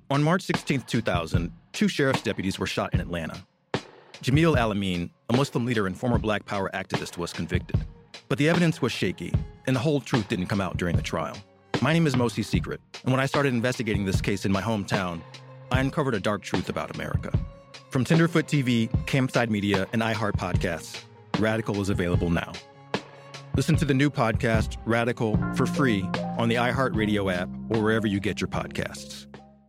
On March 16, 2000, two sheriff's deputies were shot in Atlanta. Jamil Al-Amin, a Muslim leader and former Black Power activist, was convicted. But the evidence was shaky, and the whole truth didn't come out during the trial. My name is Mosi Secret, and when I started investigating this case in my hometown, I uncovered a dark truth about America. From Tenderfoot TV, Campside Media, and iHeart Podcasts, Radical is available now. Listen to the new podcast, Radical, for free on the iHeartRadio app or wherever you get your podcasts.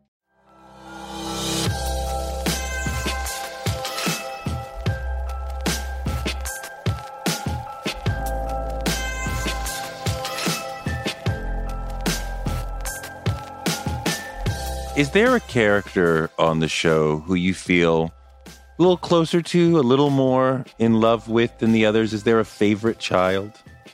Is there a character on the show who you feel a little closer to, a little more in love with than the others? Is there a favorite child?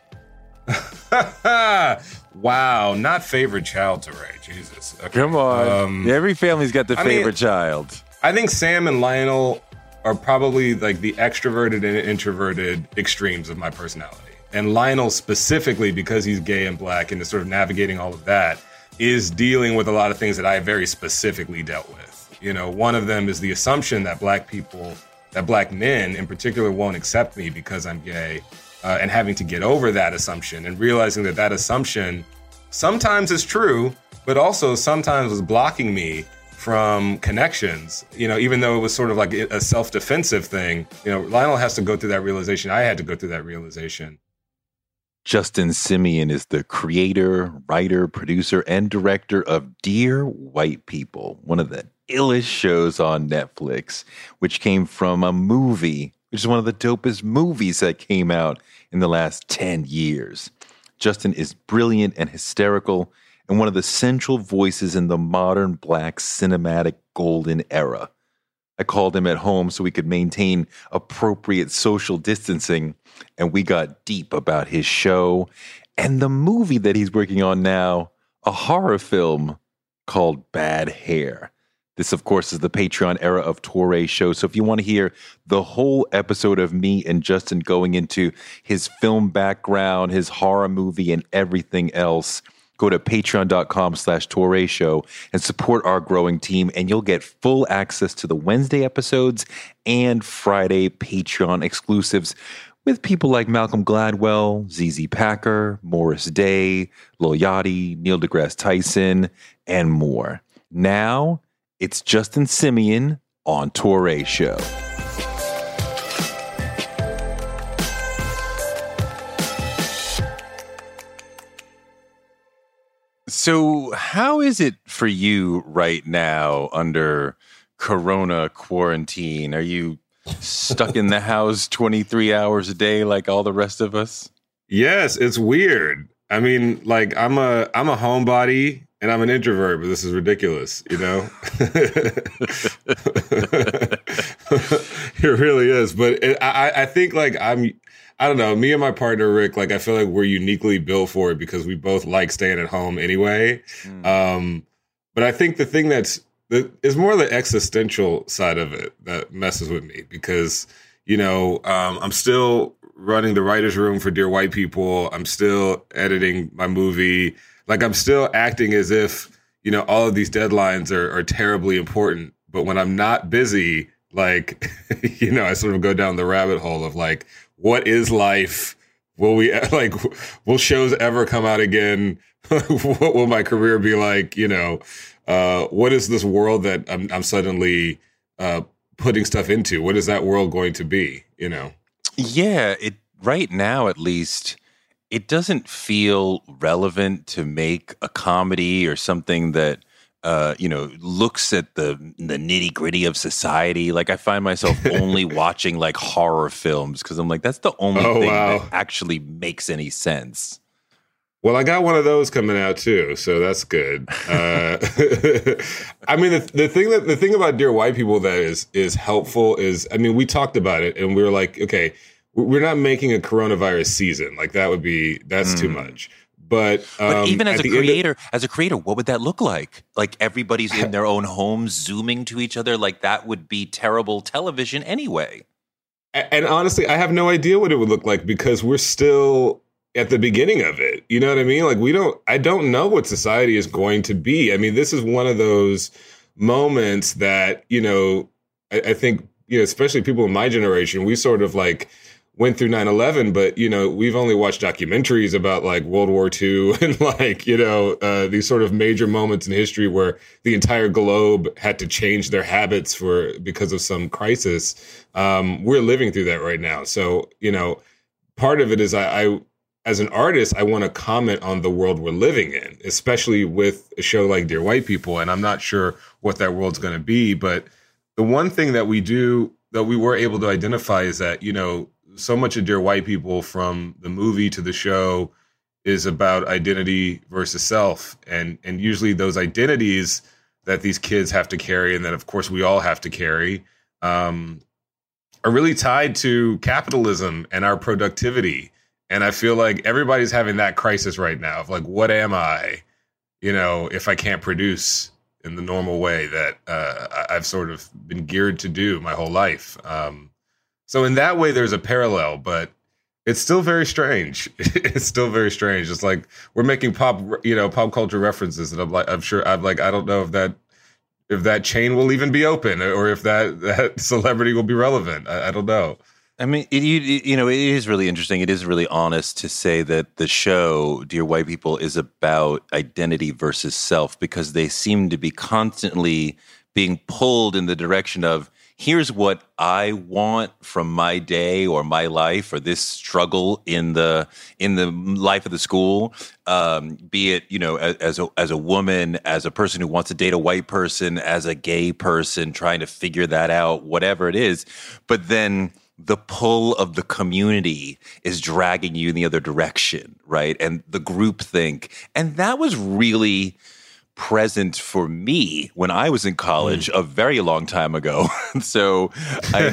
Wow, not favorite child to Ray. Jesus. Okay. Come on. Every family's got the favorite child. I think Sam and Lionel are probably like the extroverted and introverted extremes of my personality. And Lionel specifically, because he's gay and Black and is sort of navigating all of that, is dealing with a lot of things that I very specifically dealt with. You know, one of them is the assumption that Black people, that Black men in particular won't accept me because I'm gay, and having to get over that assumption and realizing that that assumption sometimes is true, but also sometimes was blocking me from connections, you know, even though it was sort of like a self-defensive thing. You know, Lionel has to go through that realization. I had to go through that realization. Justin Simien is the creator, writer, producer, and director of Dear White People, one of the illest shows on Netflix, which came from a movie, which is one of the dopest movies that came out in the last 10 years. Justin is brilliant and hysterical and one of the central voices in the modern Black cinematic golden era. I called him at home so we could maintain appropriate social distancing, and we got deep about his show and the movie that he's working on now, a horror film called Bad Hair. This, of course, is the Patreon era of Touré show. So if you want to hear the whole episode of me and Justin going into his film background, his horror movie, and everything else, go to patreon.com/Touré show and support our growing team, and you'll get full access to the Wednesday episodes and Friday Patreon exclusives with people like Malcolm Gladwell, ZZ Packer, Morris Day, Lil Yachty, Neil deGrasse Tyson, and more. Now, it's Justin Simien on Touré Show. So how is it for you right now under Corona quarantine? Are you stuck in the house 23 hours a day like all the rest of us? Yes, it's weird. I mean, like I'm a homebody and I'm an introvert, but this is ridiculous, you know? It really is. But I think like I don't know, me and my partner, Rick, like I feel like we're uniquely built for it because we both like staying at home anyway. But I think the thing is more the existential side of it that messes with me because, you know, I'm still running the writer's room for Dear White People. I'm still editing my movie. Like I'm still acting as if, you know, all of these deadlines are terribly important. But when I'm not busy, like, you know, I sort of go down the rabbit hole of like, what is life? Will shows ever come out again? What will my career be like? You know, what is this world that I'm suddenly putting stuff into? What is that world going to be? You know? Yeah, right now at least, it doesn't feel relevant to make a comedy or something that looks at the nitty gritty of society. Like I find myself only watching like horror films because I'm like, that's the only thing that actually makes any sense. Well, I got one of those coming out too, so that's good. I mean, the thing about Dear White People that is helpful is, I mean, we talked about it and we were like, okay, we're not making a coronavirus season. Like that's too much. But even as a creator, what would that look like? Like everybody's in their own homes, zooming to each other. Like that would be terrible television anyway. And honestly, I have no idea what it would look like because we're still at the beginning of it. You know what I mean? Like I don't know what society is going to be. I mean, this is one of those moments that, I think, especially people in my generation, we sort of like went through 9/11, but, we've only watched documentaries about like World War II and like, these sort of major moments in history where the entire globe had to change their habits because of some crisis. We're living through that right now. So, part of it is I as an artist, I want to comment on the world we're living in, especially with a show like Dear White People. And I'm not sure what that world's going to be, but the one thing that we were able to identify is that, so much of Dear White People, from the movie to the show, is about identity versus self. And usually those identities that these kids have to carry, and that of course we all have to carry, are really tied to capitalism and our productivity. And I feel like everybody's having that crisis right now of like, what am I, if I can't produce in the normal way that I've sort of been geared to do my whole life. So in that way, there's a parallel, but it's still very strange. It's still very strange. It's like we're making pop culture references, and I don't know if that chain will even be open, or if that celebrity will be relevant. I don't know. I mean, it is really interesting. It is really honest to say that the show, Dear White People, is about identity versus self, because they seem to be constantly being pulled in the direction of, here's what I want from my day or my life, or this struggle in the life of the school, be it, as a woman, as a person who wants to date a white person, as a gay person trying to figure that out, whatever it is. But then the pull of the community is dragging you in the other direction, right? And the groupthink. And that was really present for me when I was in college a very long time ago. So I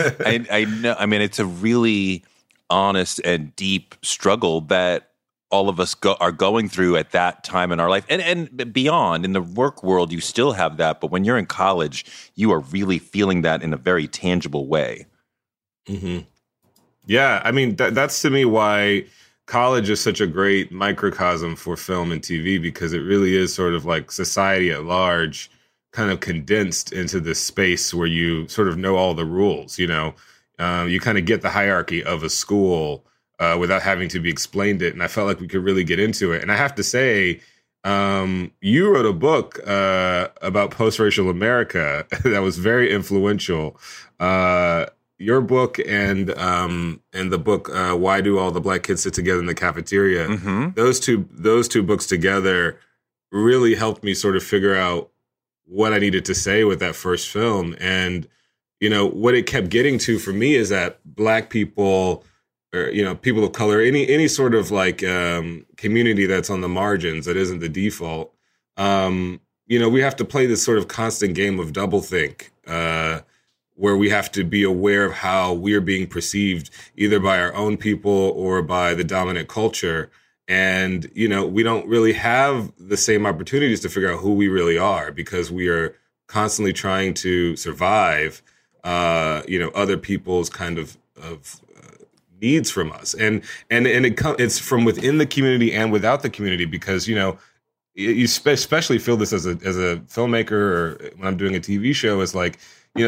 know, I mean, it's a really honest and deep struggle that all of us are going through at that time in our life. And beyond, in the work world, you still have that. But when you're in college, you are really feeling that in a very tangible way. Mm-hmm. Yeah, I mean, that's to me why college is such a great microcosm for film and TV, because it really is sort of like society at large kind of condensed into this space where you sort of know all the rules, you kind of get the hierarchy of a school without having to be explained it. And I felt like we could really get into it. And I have to say, you wrote a book about post-racial America that was very influential. Your book and the book Why Do All the Black Kids Sit Together in the Cafeteria? Mm-hmm. Those two books together really helped me sort of figure out what I needed to say with that first film. And what it kept getting to for me is that Black people, or people of color, any sort of like community that's on the margins, that isn't the default. We have to play this sort of constant game of doublethink. Where we have to be aware of how we're being perceived either by our own people or by the dominant culture. And, we don't really have the same opportunities to figure out who we really are, because we are constantly trying to survive, other people's kind of needs from us. And it's from within the community and without the community, because, you especially feel this as a filmmaker, or when I'm doing a TV show, is like,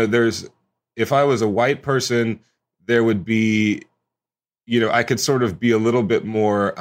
if I was a white person, there would be, I could sort of be a little bit more,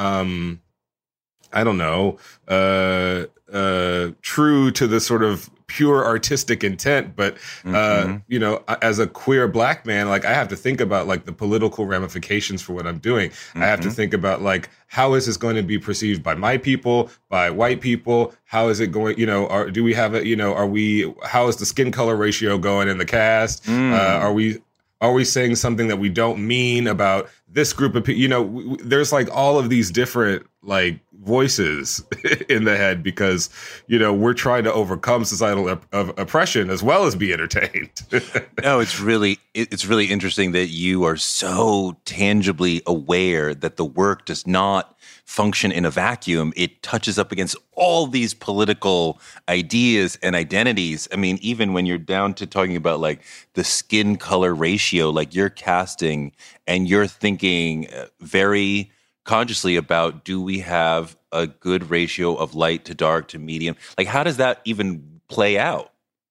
true to the sort of pure artistic intent. But, as a queer Black man, like, I have to think about like the political ramifications for what I'm doing. Mm-hmm. I have to think about like, how is this going to be perceived by my people, by white people? How is it going, do we have it, how is the skin color ratio going in the cast? Are we saying something that we don't mean about this group of people? There's like all of these different like voices in the head, because, we're trying to overcome societal oppression as well as be entertained. No, it's really interesting that you are so tangibly aware that the work does not function in a vacuum. It touches up against all these political ideas and identities. I mean, even when you're down to talking about like the skin color ratio, like you're casting and you're thinking very consciously about, do we have a good ratio of light to dark to medium? Like, how does that even play out?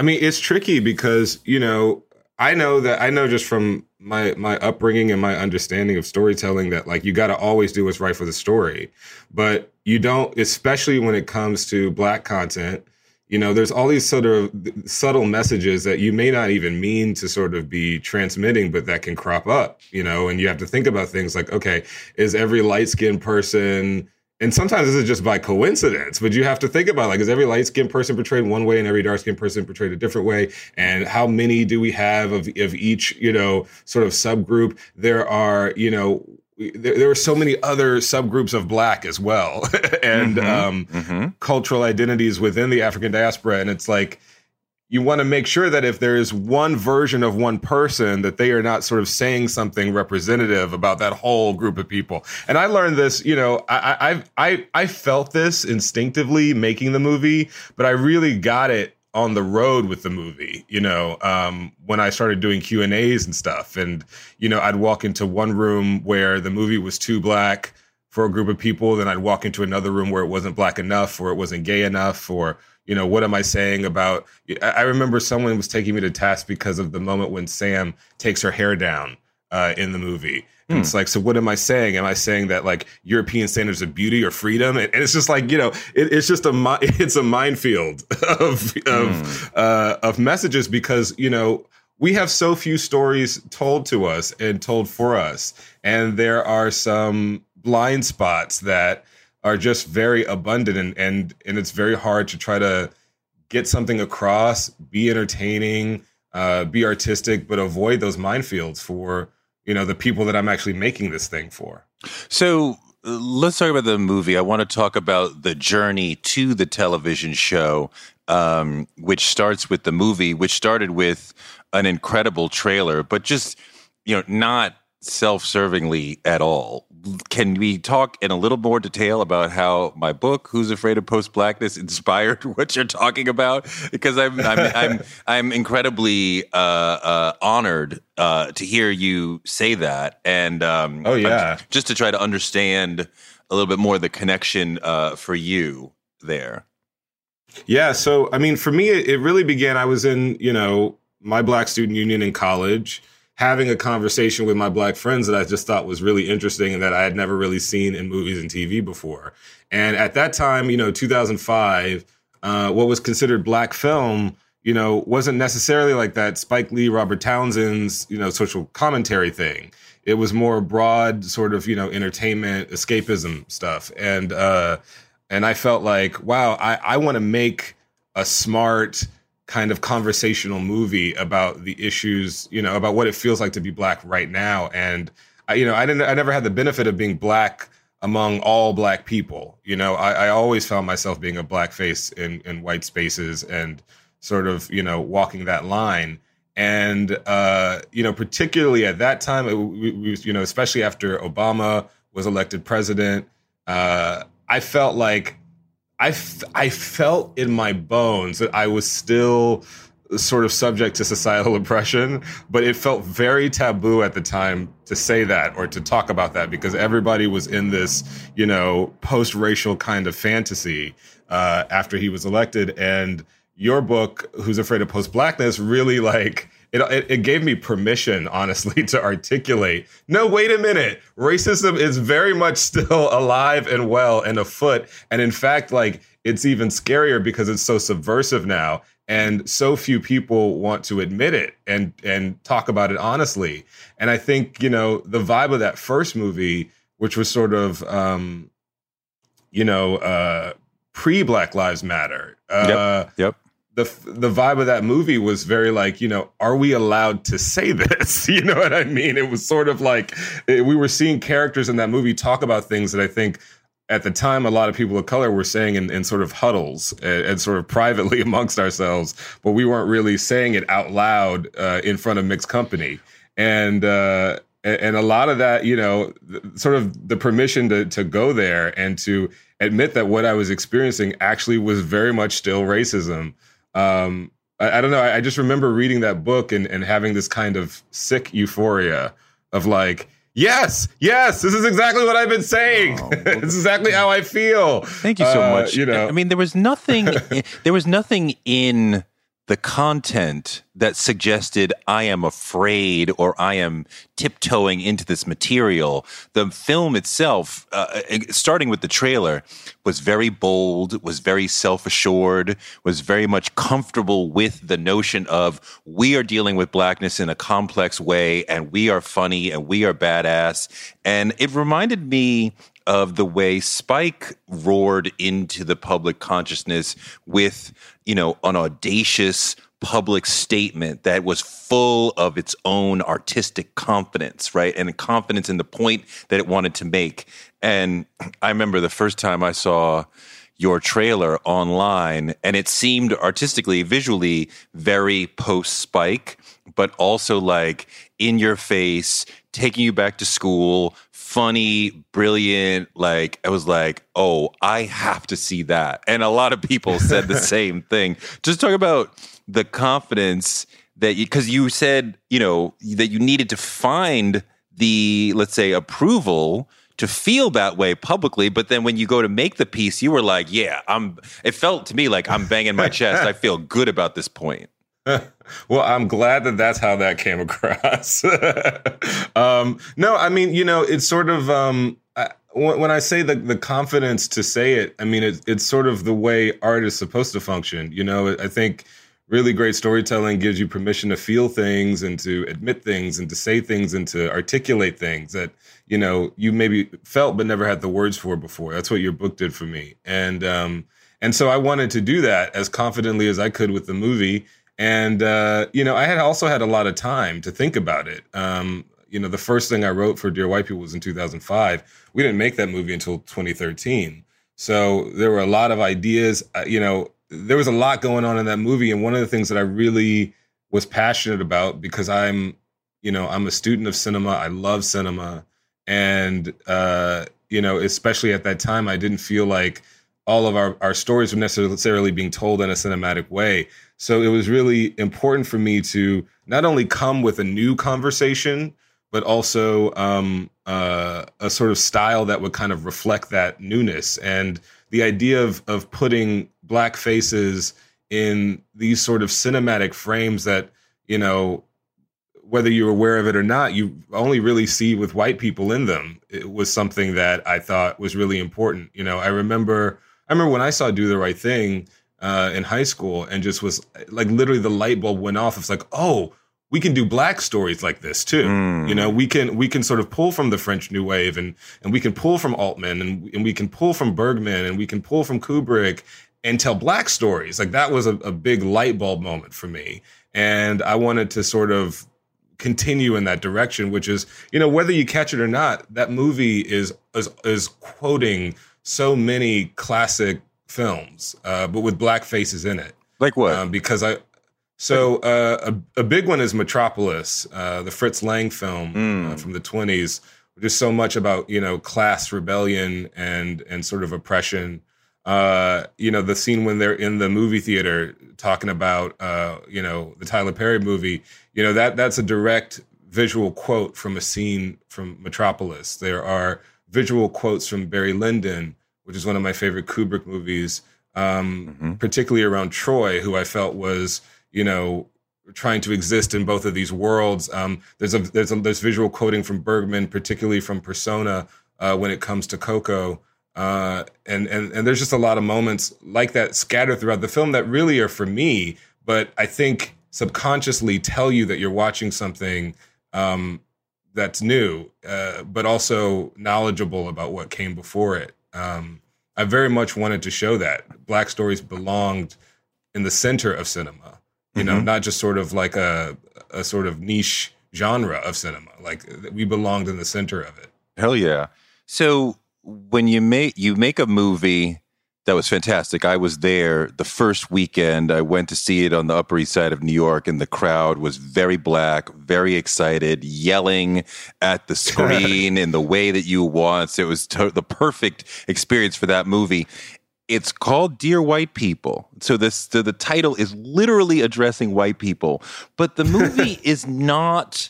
I mean, it's tricky because, I know just from my upbringing and my understanding of storytelling that like you got to always do what's right for the story, but you don't, especially when it comes to Black content. There's all these sort of subtle messages that you may not even mean to sort of be transmitting, but that can crop up, and you have to think about things like, okay, is every light-skinned person, and sometimes this is just by coincidence, but you have to think about, like, is every light-skinned person portrayed one way and every dark-skinned person portrayed a different way? And how many do we have of each, sort of subgroup? There are, there are so many other subgroups of Black as well, and cultural identities within the African diaspora. And it's like, you want to make sure that if there is one version of one person, that they are not sort of saying something representative about that whole group of people. And I learned this, I felt this instinctively making the movie, but I really got it on the road with the movie, when I started doing Q&As and stuff. And, I'd walk into one room where the movie was too Black for a group of people. Then I'd walk into another room where it wasn't Black enough, or it wasn't gay enough, or, what am I saying about, I remember someone was taking me to task because of the moment when Sam takes her hair down in the movie. And it's like, so what am I saying? Am I saying that like European standards of beauty or freedom? And it's just like, it's just it's a minefield of messages because, we have so few stories told to us and told for us. And there are some blind spots that are just very abundant, and it's very hard to try to get something across, be entertaining, be artistic, but avoid those minefields for, the people that I'm actually making this thing for. So let's talk about the movie. I want to talk about the journey to the television show, which starts with the movie, which started with an incredible trailer, but just, not self-servingly at all. Can we talk in a little more detail about how my book, Who's Afraid of Post-Blackness, inspired what you're talking about? Because I'm incredibly honored to hear you say that, and just to try to understand a little bit more the connection for you there. Yeah, so I mean, for me, it really began. I was in my Black student union in college, having a conversation with my Black friends that I just thought was really interesting and that I had never really seen in movies and TV before. And at that time, 2005, what was considered Black film, wasn't necessarily like that Spike Lee, Robert Townsend's, social commentary thing. It was more broad sort of, entertainment, escapism stuff. And I felt like, wow, I want to make a smart kind of conversational movie about the issues, about what it feels like to be Black right now. And I never had the benefit of being Black among all Black people. I always found myself being a Black face in white spaces and sort of, walking that line. And, particularly at that time, especially after Obama was elected president, I felt like I felt in my bones that I was still sort of subject to societal oppression, but it felt very taboo at the time to say that or to talk about that because everybody was in this, post-racial kind of fantasy after he was elected. And your book, Who's Afraid of Post-Blackness, really it gave me permission, honestly, to articulate, no, wait a minute, racism is very much still alive and well and afoot. And in fact, it's even scarier because it's so subversive now. And so few people want to admit it and talk about it honestly. And I think, the vibe of that first movie, which was sort of, pre-Black Lives Matter. Yep. The vibe of that movie was very are we allowed to say this? You know what I mean? It was sort of like we were seeing characters in that movie talk about things that I think at the time a lot of people of color were saying in sort of huddles and sort of privately amongst ourselves, but we weren't really saying it out loud in front of mixed company. And a lot of that, sort of the permission to go there and to admit that what I was experiencing actually was very much still racism. I don't know. I just remember reading that book and having this kind of sick euphoria of yes, this is exactly what I've been saying. This is exactly how I feel. Thank you so much. I mean, there was nothing in the content that suggested I am afraid or I am tiptoeing into this material. The film itself, starting with the trailer, was very bold, was very self-assured, was very much comfortable with the notion of we are dealing with blackness in a complex way and we are funny and we are badass. And it reminded me of the way Spike roared into the public consciousness with, an audacious public statement that was full of its own artistic confidence, right? And confidence in the point that it wanted to make. And I remember the first time I saw your trailer online, and it seemed artistically, visually, very post-Spike, but also like in your face, taking you back to school, funny, brilliant. Like, I was like, oh, I have to see that. And a lot of people said the same thing. Just talk about the confidence that because you said, that you needed to find the, let's say, approval to feel that way publicly. But then when you go to make the piece, you were like, yeah, it felt to me like I'm banging my chest. I feel good about this point. Well, I'm glad that that's how that came across. No, I mean, it's sort of, when I say the confidence to say it, I mean, it's sort of the way art is supposed to function. I think really great storytelling gives you permission to feel things and to admit things and to say things and to articulate things that, you maybe felt but never had the words for before. That's what your book did for me. And so I wanted to do that as confidently as I could with the movie. And, I had also had a lot of time to think about it. The first thing I wrote for Dear White People was in 2005. We didn't make that movie until 2013. So there were a lot of ideas, there was a lot going on in that movie. And one of the things that I really was passionate about, because I'm a student of cinema, I love cinema. And, especially at that time, I didn't feel like all of our stories were necessarily being told in a cinematic way. So it was really important for me to not only come with a new conversation, but also a sort of style that would kind of reflect that newness. And the idea of putting Black faces in these sort of cinematic frames that, whether you're aware of it or not, you only really see with white people in them. It was something that I thought was really important. I remember when I saw Do the Right Thing in high school, and just was like, literally the light bulb went off. It's like, oh, we can do Black stories like this too. We can sort of pull from the French New Wave and we can pull from Altman and we can pull from Bergman and we can pull from Kubrick and tell Black stories. Like, that was a big light bulb moment for me. And I wanted to sort of continue in that direction, which is, whether you catch it or not, that movie is quoting so many classic films, but with Black faces in it. Like what? Because a big one is Metropolis, the Fritz Lang film from the 1920s, which is so much about, class rebellion and sort of oppression. The scene when they're in the movie theater talking about, the Tyler Perry movie, that's a direct visual quote from a scene from Metropolis. There are visual quotes from Barry Lyndon, which is one of my favorite Kubrick movies, particularly around Troy, who I felt was, trying to exist in both of these worlds. There's visual quoting from Bergman, particularly from Persona, when it comes to Coco. And there's just a lot of moments like that scattered throughout the film that really are for me, but I think subconsciously tell you that you're watching something that's new, but also knowledgeable about what came before it. I very much wanted to show that Black stories belonged in the center of cinema, not just sort of like a sort of niche genre of cinema. Like, we belonged in the center of it. Hell yeah. So when you make a movie that was fantastic. I was there the first weekend. I went to see it on the Upper East Side of New York, and the crowd was very Black, very excited, yelling at the screen in the way that you want. So it was the perfect experience for that movie. It's called Dear White People. So the title is literally addressing white people, but the movie is not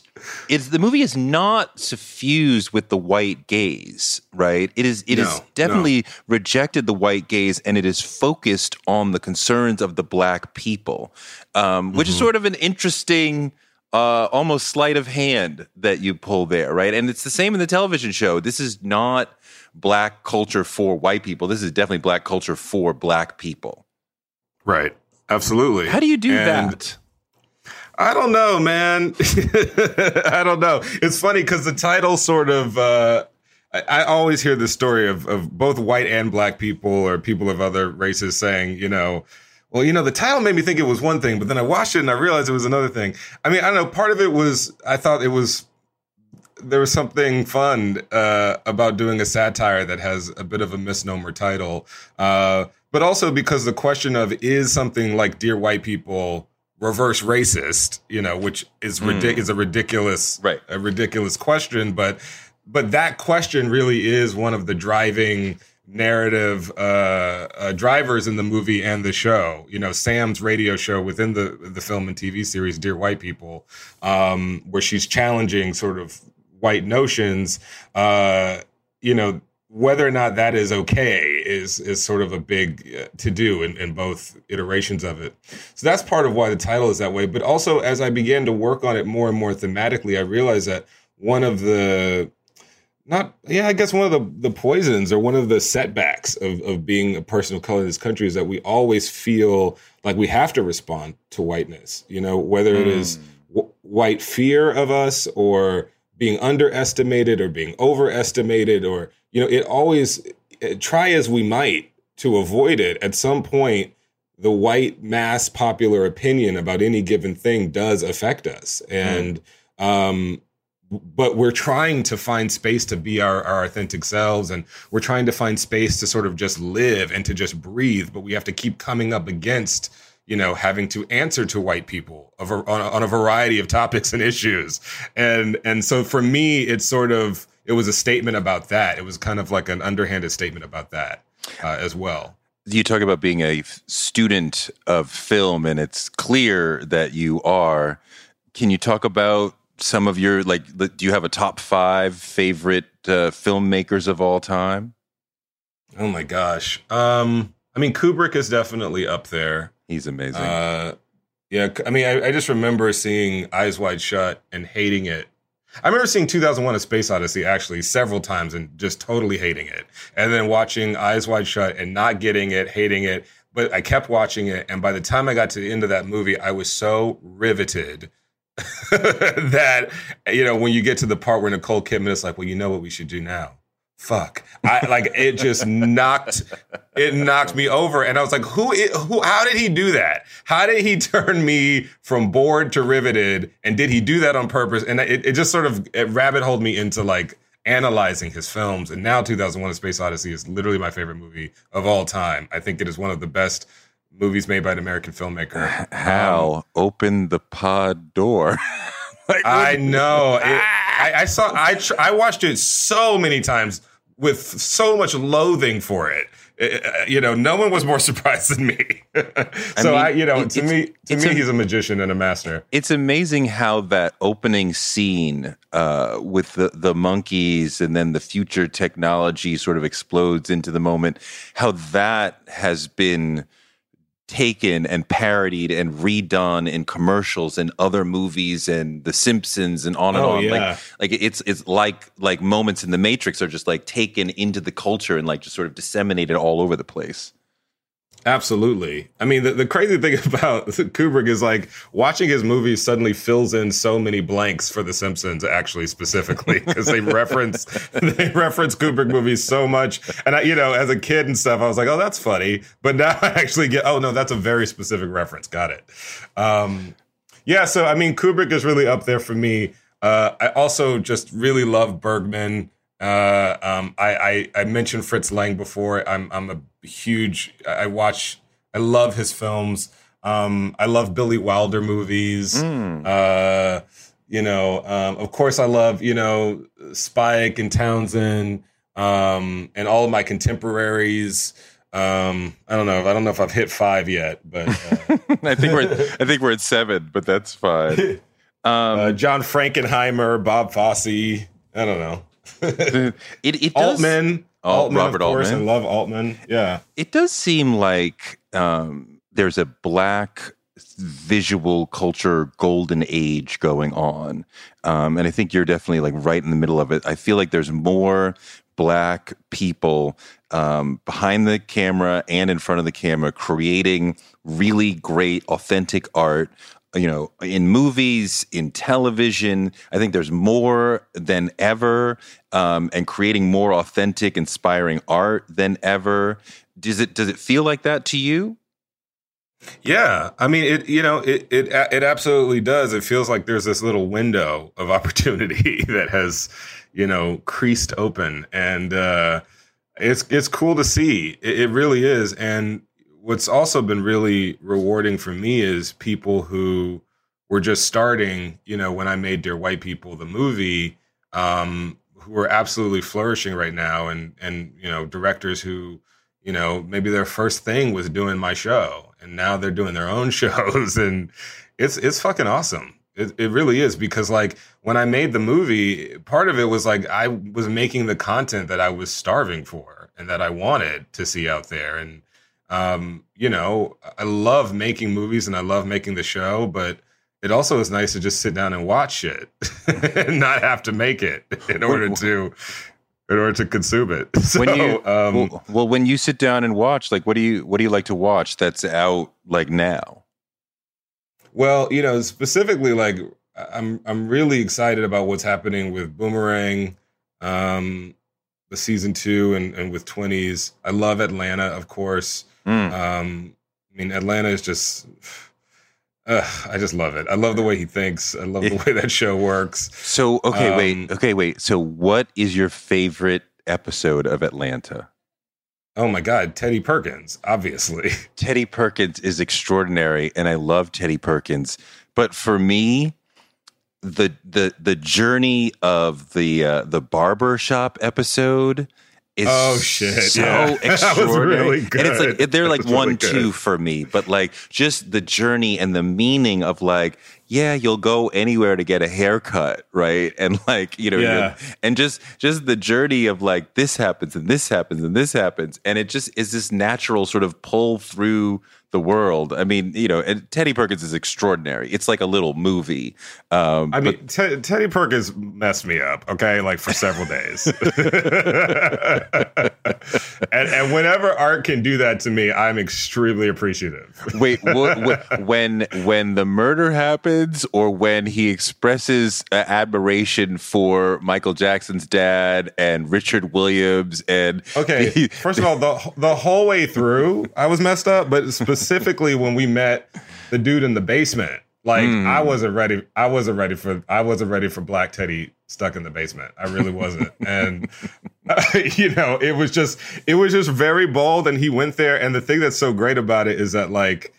suffused with the white gaze, right? It is definitely rejected the white gaze, and it is focused on the concerns of the black people, which is sort of an interesting almost sleight of hand that you pull there, right? And it's the same in the television show. This is not black culture for white people. This is definitely black culture for black people. Right. Absolutely. How do you do that? I don't know, man. I don't know. It's funny because the title sort of, I always hear this story of both white and black people or people of other races saying, well, the title made me think it was one thing, but then I watched it and I realized it was another thing. I mean, I don't know. Part of it was, I thought there was something fun about doing a satire that has a bit of a misnomer title. But also because the question of, is something like Dear White People reverse racist, which is is a ridiculous question. But that question really is one of the driving narrative drivers in the movie and the show. Sam's radio show within the film and TV series Dear White People, where she's challenging sort of white notions, whether or not that is okay is sort of a big to do in both iterations of it. So that's part of why the title is that way. But also, as I began to work on it more and more thematically, I realized that one of the poisons or one of the setbacks of being a person of color in this country is that we always feel like we have to respond to whiteness, whether it is white fear of us or being underestimated or being overestimated, or, it always, try as we might to avoid it. At some point, the white mass popular opinion about any given thing does affect us. And, but we're trying to find space to be our authentic selves, and we're trying to find space to sort of just live and to just breathe. But we have to keep coming up against having to answer to white people on a variety of topics and issues. And so for me, it was a statement about that. It was kind of like an underhanded statement about that as well. You talk about being a student of film, and it's clear that you are. Can you talk about some of your, do you have a top 5 favorite filmmakers of all time? Oh my gosh. Kubrick is definitely up there. He's amazing. I just remember seeing Eyes Wide Shut and hating it. I remember seeing 2001: A Space Odyssey actually several times and just totally hating it. And then watching Eyes Wide Shut and not getting it, hating it. But I kept watching it. And by the time I got to the end of that movie, I was so riveted that, when you get to the part where Nicole Kidman is like, well, you know what we should do now? Fuck. It just knocked me over. And I was like, how did he do that? How did he turn me from bored to riveted? And did he do that on purpose? And it just sort of rabbit holed me into analyzing his films. And now 2001: A Space Odyssey is literally my favorite movie of all time. I think it is one of the best movies made by an American filmmaker. Hal, open the pod door. I know. I watched it so many times with so much loathing for it. No one was more surprised than me. To me, he's a magician and a master. It's amazing how that opening scene with the monkeys and then the future technology sort of explodes into the moment, how that has been taken and parodied and redone in commercials and other movies and The Simpsons and on and on. Yeah. It's like moments in The Matrix are just taken into the culture and just sort of disseminated all over the place. Absolutely. I mean, the crazy thing about Kubrick is watching his movies suddenly fills in so many blanks for The Simpsons, actually, specifically, because they reference Kubrick movies so much. And as a kid and stuff, I was like, oh, that's funny. But now I actually get, oh no, that's a very specific reference. Got it. So Kubrick is really up there for me. I also just really love Bergman. I mentioned Fritz Lang before. I'm a huge, I love his films. I love Billy Wilder movies. Of course I love, Spike and Townsend, and all of my contemporaries. I don't know if I've hit 5 yet, but I think we're at 7, but that's fine. John Frankenheimer, Bob Fosse. I don't know. It does, Altman, Robert of course. Altman. I love Altman. Yeah, it does seem like there's a Black visual culture golden age going on, and I think you're definitely like right in the middle of it. I feel like there's more Black people behind the camera and in front of the camera creating really great, authentic art. You know, in movies, in television, I think there's more than ever, and creating more authentic, inspiring art than ever. Does it feel like that to you? Yeah, I mean, it absolutely does. It feels like there's this little window of opportunity that has, creased open, and it's cool to see. It really is. And what's also been really rewarding for me is people who were just starting, when I made Dear White People, the movie, who are absolutely flourishing right now, and directors who, maybe their first thing was doing my show, and now they're doing their own shows, and it's fucking awesome. It really is, because like when I made the movie, part of it was like I was making the content that I was starving for and that I wanted to see out there. And I love making movies and I love making the show, but it also is nice to just sit down and watch it and not have to make it in order to consume it. So, when you sit down and watch, like, what do you like to watch that's out like now? Well, specifically, like I'm really excited about what's happening with Boomerang, the season 2, and with 20s. I love Atlanta, of course. Atlanta is just, I just love it. I love the way he thinks. I love the way that show works. So, wait. So what is your favorite episode of Atlanta? Oh my God, Teddy Perkins, obviously. Teddy Perkins is extraordinary, and I love Teddy Perkins. But for me, the journey of the barber shop episode is so extraordinary. That was really good. And it's like they're like 1, 2 for me, but like just the journey and the meaning of like, yeah, you'll go anywhere to get a haircut, right? And like, and just the journey of like this happens and this happens and this happens, and it just is this natural sort of pull through the world. I mean, and Teddy Perkins is extraordinary. It's like a little movie. Teddy Perkins messed me up, okay, like for several days. and whenever art can do that to me, I'm extremely appreciative. Wait, when the murder happens, or when he expresses admiration for Michael Jackson's dad and Richard Williams, and first of all, the whole way through, I was messed up, but specifically when we met the dude in the basement, like I wasn't ready for Black Teddy stuck in the basement. I really wasn't. And it was just very bold, and he went there. And the thing that's so great about it is that, like,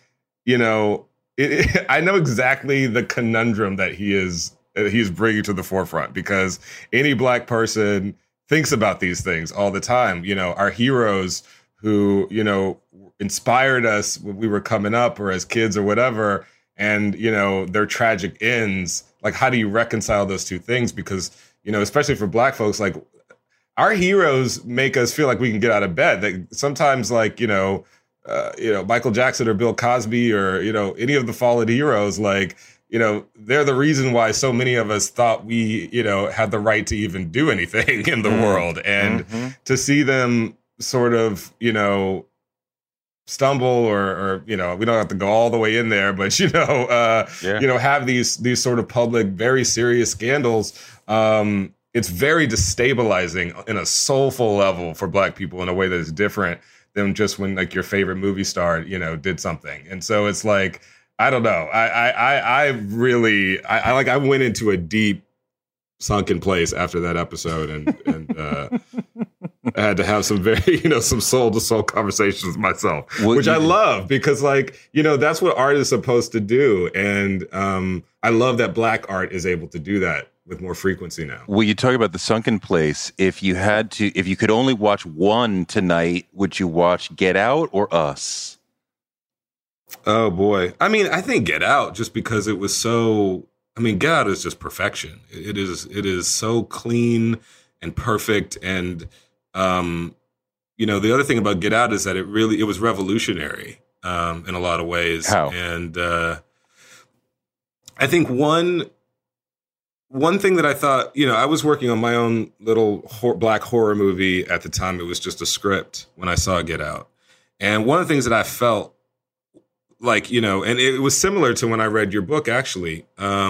I know exactly the conundrum that he's bringing to the forefront, because any Black person thinks about these things all the time. Our heroes who, inspired us when we were coming up or as kids or whatever, and, their tragic ends. Like, how do you reconcile those two things? Because, especially for Black folks, like, our heroes make us feel like we can get out of bed. Like, sometimes, like, Michael Jackson or Bill Cosby or, any of the fallen heroes, like, they're the reason why so many of us thought we, had the right to even do anything in the world. And to see them sort of, stumble or we don't have to go all the way in there, but have these sort of public, very serious scandals. It's very destabilizing in a soulful level for Black people in a way that is different than just when like your favorite movie star, did something. And so it's like, I don't know. I went into a deep sunken place after that episode, and I had to have some very, some soul to soul conversations with myself, which I love, because like, that's what art is supposed to do. And I love that Black art is able to do that with more frequency now. Well, you talk about The Sunken Place. If you could only watch one tonight, would you watch Get Out or Us? Oh boy. I mean, I think Get Out, just because it was so, I mean, Get Out is just perfection. It is so clean and perfect. And, the other thing about Get Out is that it was revolutionary, in a lot of ways. How? And, I think one thing that I thought, I was working on my own little black horror movie at the time. It was just a script when I saw Get Out. And one of the things that I felt like, and it was similar to when I read your book, actually.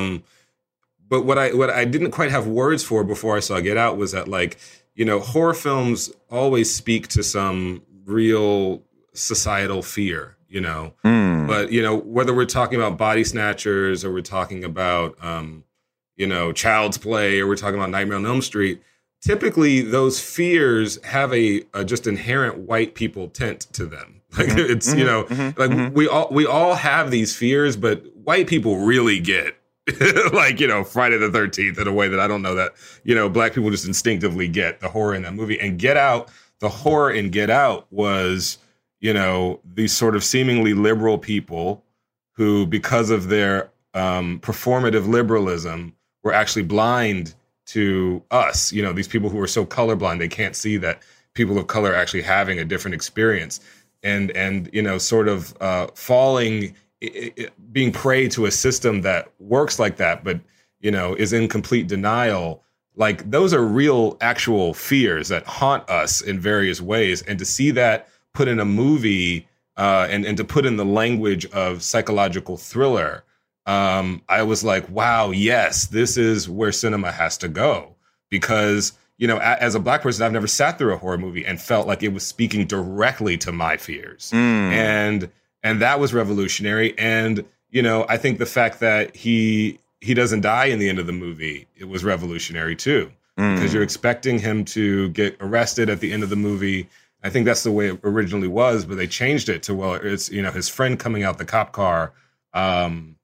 But what I didn't quite have words for before I saw Get Out was that, like, horror films always speak to some real societal fear, But, whether we're talking about Body Snatchers or we're talking about, Child's Play or we're talking about Nightmare on Elm Street, typically those fears have a just inherent white people tint to them. Like it's, we all have these fears, but white people really get like, Friday the 13th in a way that I don't know that, black people just instinctively get the horror in that movie. And Get Out, the horror in Get Out was, these sort of seemingly liberal people who, because of their performative liberalism, were actually blind to us. These people who are so colorblind, they can't see that people of color are actually having a different experience. And sort of falling, being prey to a system that works like that, but, is in complete denial. Like, those are real, actual fears that haunt us in various ways. And to see that put in a movie and to put in the language of psychological thriller, I was like, wow, yes, this is where cinema has to go. Because, as a black person, I've never sat through a horror movie and felt like it was speaking directly to my fears. And that was revolutionary. And, I think the fact that he doesn't die in the end of the movie, it was revolutionary too. Because you're expecting him to get arrested at the end of the movie. I think that's the way it originally was, but they changed it to, well, it's, his friend coming out the cop car to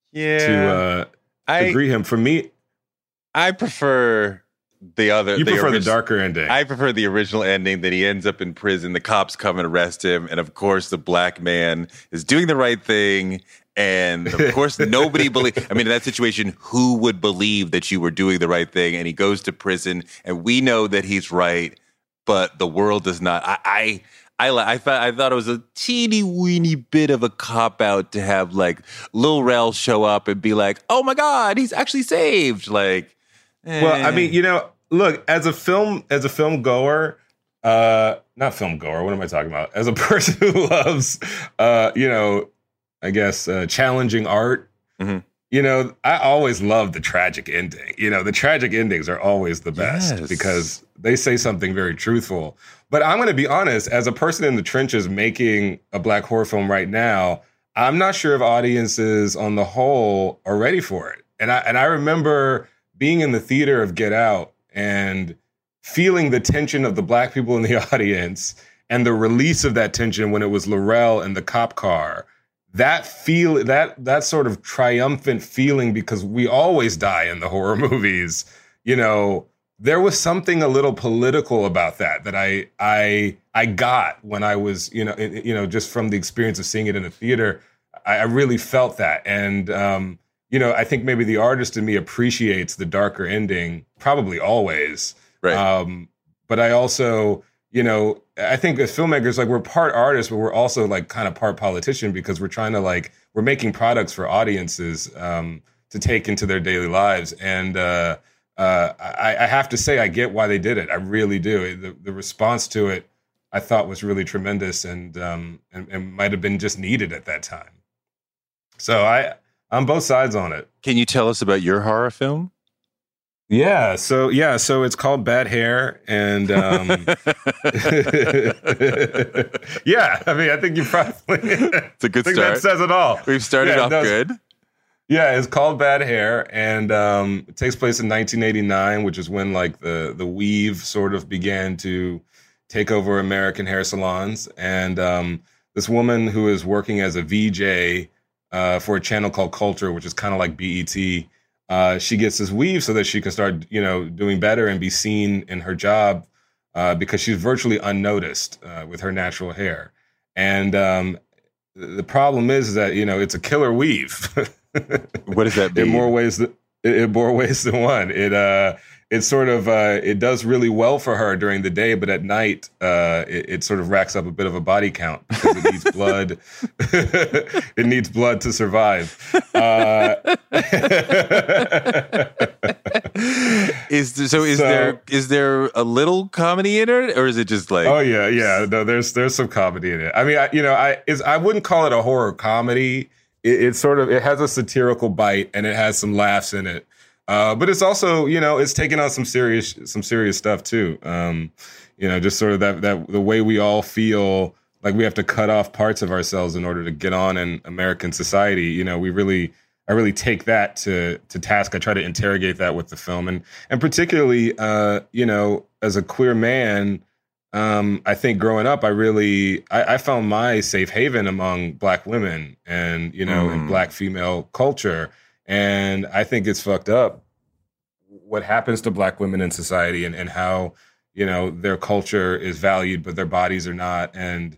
greet him. For me, I prefer the other. You prefer the darker ending. I prefer the original ending, that he ends up in prison, the cops come and arrest him, and of course the black man is doing the right thing. And of course, nobody believes. I mean, in that situation, who would believe that you were doing the right thing? And he goes to prison, and we know that he's right, but the world does not. I thought it was a teeny weeny bit of a cop out to have like Lil Rel show up and be like, "Oh my God, he's actually saved!" Like, well, I mean, look, as a film goer, not film goer. What am I talking about? As a person who loves, I guess, challenging art. Mm-hmm. I always love the tragic ending. The tragic endings are always the best because they say something very truthful. But I'm going to be honest, as a person in the trenches making a black horror film right now, I'm not sure if audiences on the whole are ready for it. And I remember being in the theater of Get Out and feeling the tension of the black people in the audience and the release of that tension when it was Laurel in the cop car. That sort of triumphant feeling, because we always die in the horror movies, there was something a little political about that I got when I was, just from the experience of seeing it in the theater. I really felt that. And, I think maybe the artist in me appreciates the darker ending, probably always. Right. But I also, I think as filmmakers, like, we're part artists, but we're also like kind of part politician, because we're trying to we're making products for audiences to take into their daily lives. And I have to say, I get why they did it. I really do. The response to it, I thought, was really tremendous and might have been just needed at that time. So I'm both sides on it. Can you tell us about your horror film? Yeah, so it's called Bad Hair, and yeah, I mean, I think you probably it's a good start. That says it all. We've started off good. Yeah, it's called Bad Hair, and it takes place in 1989, which is when like the weave sort of began to take over American hair salons, and this woman who is working as a VJ for a channel called Culture, which is kind of like BET. she gets this weave so that she can start, doing better and be seen in her job because she's virtually unnoticed with her natural hair. And the problem is that, it's a killer weave. What does that mean? In more ways than one. It sort of it does really well for her during the day, but at night it sort of racks up a bit of a body count because it needs blood. It needs blood to survive. Is there a little comedy in it, or is it just like? Oh yeah. No, there's some comedy in it. I mean, I wouldn't call it a horror comedy. It's sort of, it has a satirical bite and it has some laughs in it. But it's also, it's taking on some serious stuff too. Just sort of that the way we all feel like we have to cut off parts of ourselves in order to get on in American society. I really take that to task. I try to interrogate that with the film, and particularly, as a queer man, I think growing up, I found my safe haven among Black women and, in Black female culture. And I think it's fucked up what happens to Black women in society and how, their culture is valued, but their bodies are not. And,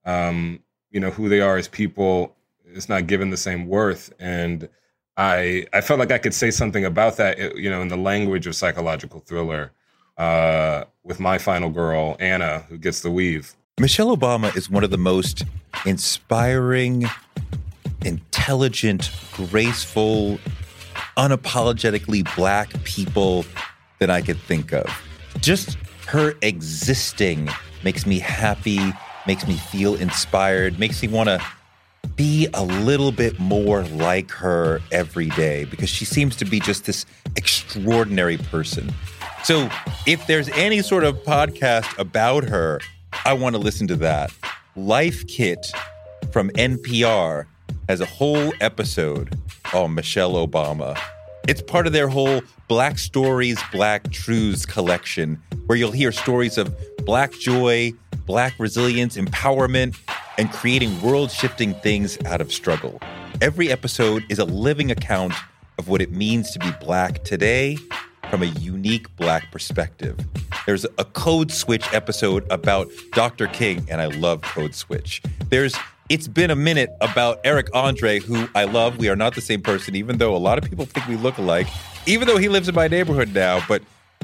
who they are as people is not given the same worth. And I felt like I could say something about that, in the language of psychological thriller with my final girl, Anna, who gets the weave. Michelle Obama is one of the most inspiring, intelligent, graceful, unapologetically Black people that I could think of. Just her existing makes me happy, makes me feel inspired, makes me want to be a little bit more like her every day because she seems to be just this extraordinary person. So if there's any sort of podcast about her, I want to listen to that. Life Kit from NPR has a whole episode on Michelle Obama. It's part of their whole Black Stories, Black Truths collection, where you'll hear stories of Black joy, Black resilience, empowerment, and creating world-shifting things out of struggle. Every episode is a living account of what it means to be Black today from a unique Black perspective. There's a Code Switch episode about Dr. King, and I love Code Switch. There's It's Been a Minute about Eric Andre, who I love. We are not the same person, even though a lot of people think we look alike, even though he lives in my neighborhood now. But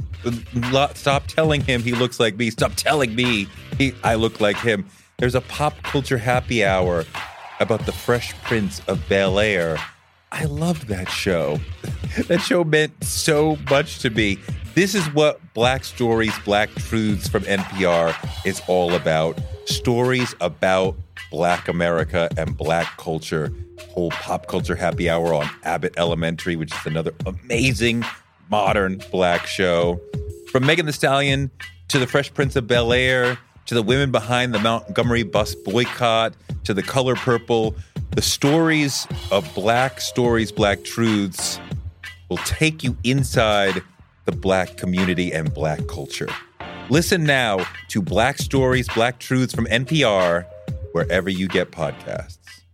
stop telling him he looks like me. Stop telling me I look like him. There's a pop culture happy hour about the Fresh Prince of Bel-Air. I loved that show. That show meant so much to me. This is what Black Stories, Black Truths from NPR is all about. Stories about Black America and Black culture. Whole pop culture happy hour on Abbott Elementary, which is another amazing modern Black show. From Megan Thee Stallion to the Fresh Prince of Bel-Air to the women behind the Montgomery bus boycott to the Color Purple, the stories of Black Stories, Black Truths will take you inside the Black community and Black culture. Listen now to Black Stories, Black Truths from NPR, wherever you get podcasts.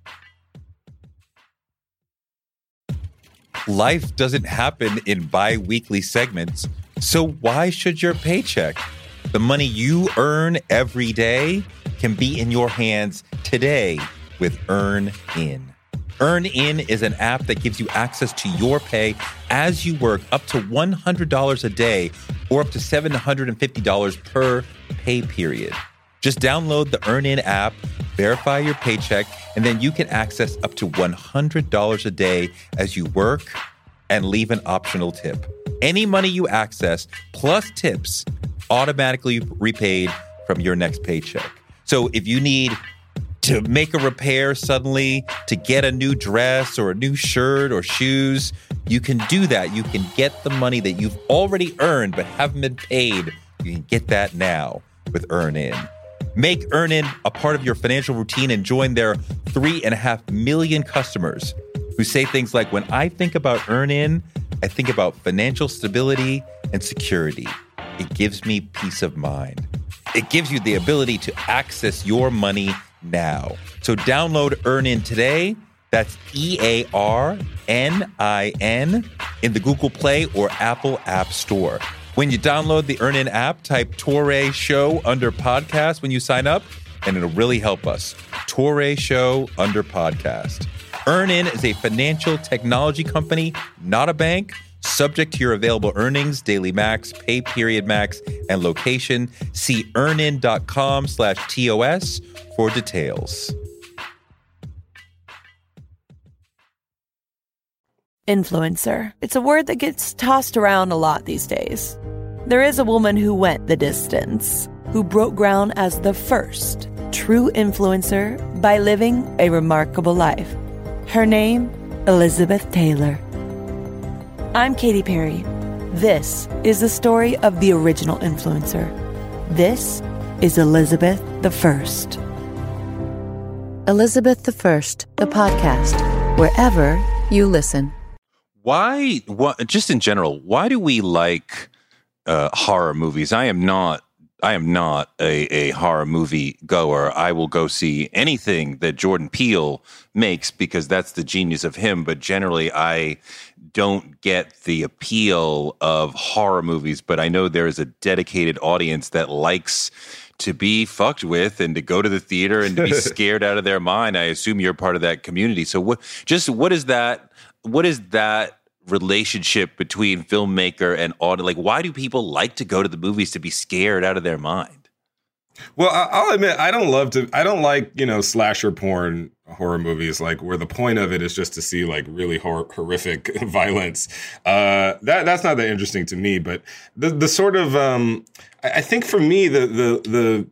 Life doesn't happen in bi-weekly segments, so why should your paycheck? The money you earn every day can be in your hands today with EarnIn. EarnIn is an app that gives you access to your pay as you work up to $100 a day or up to $750 per pay period. Just download the EarnIn app, verify your paycheck, and then you can access up to $100 a day as you work and leave an optional tip. Any money you access plus tips automatically repaid from your next paycheck. So if you need to make a repair suddenly, to get a new dress or a new shirt or shoes, you can do that. You can get the money that you've already earned but haven't been paid. You can get that now with EarnIn. Make EarnIn a part of your financial routine and join their 3.5 million customers who say things like, when I think about EarnIn, I think about financial stability and security. It gives me peace of mind. It gives you the ability to access your money now. So download EarnIn today. That's EarnIn in the Google Play or Apple App Store. When you download the EarnIn app, type Touré Show under podcast when you sign up, and it'll really help us. Touré Show under podcast. EarnIn is a financial technology company, not a bank. Subject to your available earnings, daily max, pay period max, and location. See earnin.com/TOS for details. Influencer. It's a word that gets tossed around a lot these days. There is a woman who went the distance, who broke ground as the first true influencer by living a remarkable life. Her name, Elizabeth Taylor. I'm Katy Perry. This is the story of the original influencer. This is Elizabeth the First. Elizabeth the First, the podcast, wherever you listen. Why, just in general, why do we like horror movies? I am not a horror movie goer. I will go see anything that Jordan Peele makes because that's the genius of him. But generally, I don't get the appeal of horror movies. But I know there is a dedicated audience that likes to be fucked with and to go to the theater and to be scared out of their mind. I assume you're part of that community. So what is that relationship between filmmaker and audience? Like, why do people like to go to the movies to be scared out of their mind? Well, I'll admit, I don't like, slasher porn horror movies, like where the point of it is just to see like really horrific violence. That's not that interesting to me, but the sort of, I think for me, the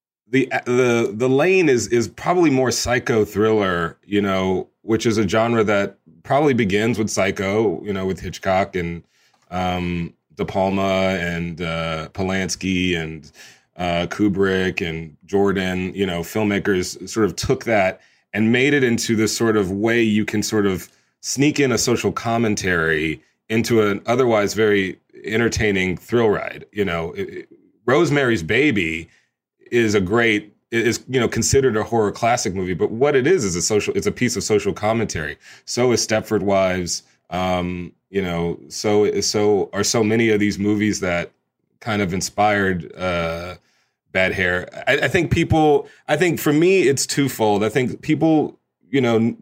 lane is probably more psycho thriller, which is a genre that probably begins with Psycho, with Hitchcock and De Palma and Polanski and Kubrick and Jordan. Filmmakers sort of took that and made it into this sort of way you can sort of sneak in a social commentary into an otherwise very entertaining thrill ride. Rosemary's Baby is considered a horror classic movie, but what it is it's a piece of social commentary. So is Stepford Wives. So are so many of these movies that kind of inspired Bad Hair. I think for me, it's twofold. I think people, the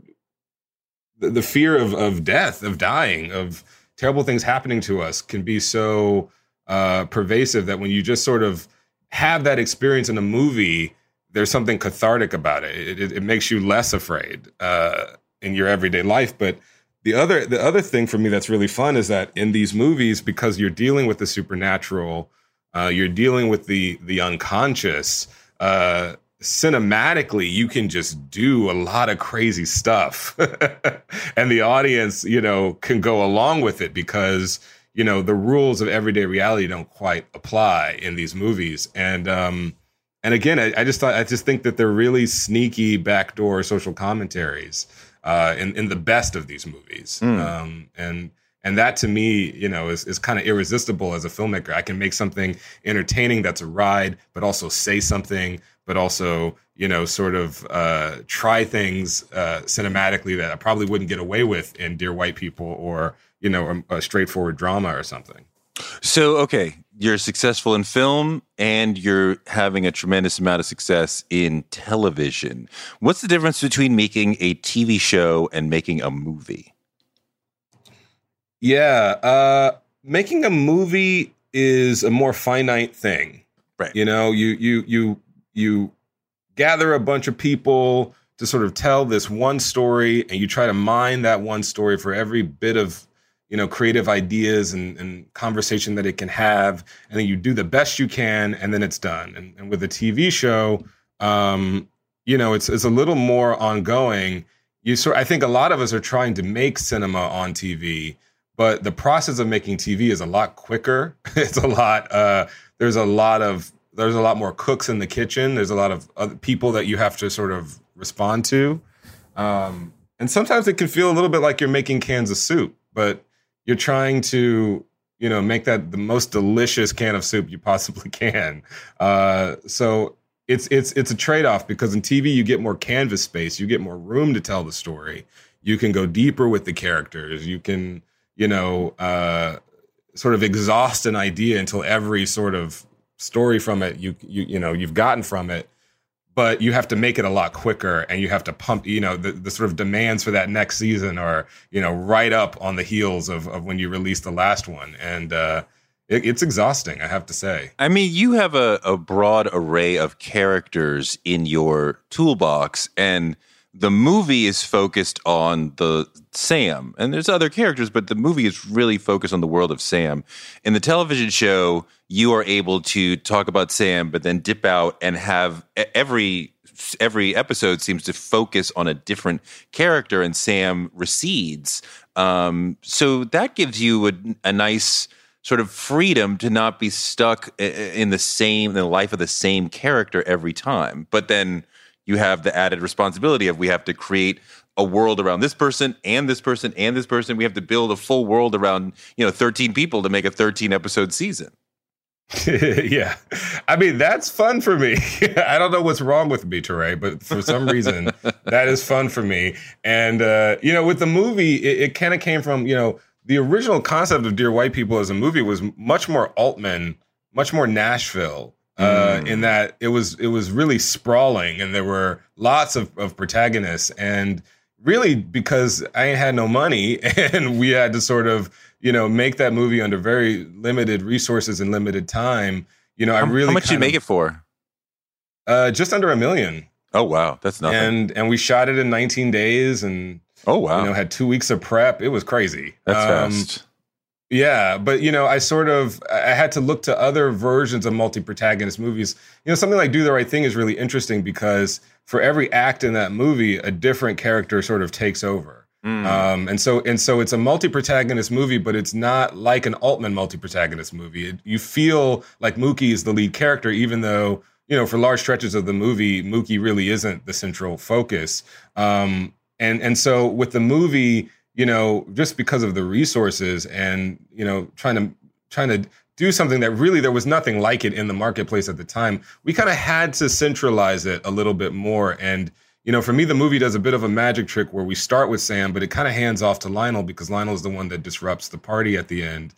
fear of death, of dying, of terrible things happening to us can be so pervasive that when you just sort of have that experience in a movie, there's something cathartic about it. It makes you less afraid in your everyday life. But the other thing for me that's really fun is that in these movies, because you're dealing with the supernatural, you're dealing with the unconscious, cinematically, you can just do a lot of crazy stuff. And the audience, can go along with it because, the rules of everyday reality don't quite apply in these movies. And again, I just think that they're really sneaky backdoor social commentaries in the best of these movies. And that to me, is kind of irresistible as a filmmaker. I can make something entertaining that's a ride, but also say something, but also, sort of try things cinematically that I probably wouldn't get away with in Dear White People or, a straightforward drama or something. So, okay, you're successful in film and you're having a tremendous amount of success in television. What's the difference between making a TV show and making a movie? Yeah, making a movie is a more finite thing. Right. You gather a bunch of people to sort of tell this one story, and you try to mine that one story for every bit of creative ideas and conversation that it can have, and then you do the best you can, and then it's done. And with a TV show, it's a little more ongoing. I think a lot of us are trying to make cinema on TV, but the process of making TV is a lot quicker. It's a lot. There's a lot more cooks in the kitchen. There's a lot of other people that you have to sort of respond to, and sometimes it can feel a little bit like you're making cans of soup, but you're trying to, make that the most delicious can of soup you possibly can. So it's a trade-off because in TV you get more canvas space, you get more room to tell the story. You can go deeper with the characters. You can sort of exhaust an idea until every sort of story from it you've gotten from it. But you have to make it a lot quicker, and you have to pump, the sort of demands for that next season are, right up on the heels of when you release the last one. And it's exhausting, I have to say. I mean, you have a broad array of characters in your toolbox, and the movie is focused on the Sam. And there's other characters, but the movie is really focused on the world of Sam. In the television show, you are able to talk about Sam, but then dip out and have every episode seems to focus on a different character, and Sam recedes. So that gives you a nice sort of freedom to not be stuck in the life of the same character every time. But then you have the added responsibility of we have to create a world around this person and this person and this person. We have to build a full world around 13 people to make a 13-episode season. Yeah. I mean, that's fun for me. I don't know what's wrong with me, Teray, but for some reason, that is fun for me. And, with the movie, it kind of came from, the original concept of Dear White People as a movie was much more Altman, much more Nashville, in that it was really sprawling, and there were lots of protagonists. And really, because I ain't had no money, and we had to sort of, make that movie under very limited resources and limited time. How much did you make it for? Just under $1 million. Oh, wow. That's nothing. And we shot it in 19 days and, oh, wow. Had 2 weeks of prep. It was crazy. That's fast. Yeah. But, I had to look to other versions of multi-protagonist movies. Something like Do the Right Thing is really interesting because for every act in that movie, a different character sort of takes over. And so it's a multi-protagonist movie, but it's not like an Altman multi-protagonist movie. You feel like Mookie is the lead character, even though, for large stretches of the movie, Mookie really isn't the central focus. And so with the movie, just because of the resources and, trying to do something that really there was nothing like it in the marketplace at the time, we kind of had to centralize it a little bit more. And for me, the movie does a bit of a magic trick where we start with Sam, but it kind of hands off to Lionel because Lionel is the one that disrupts the party at the end.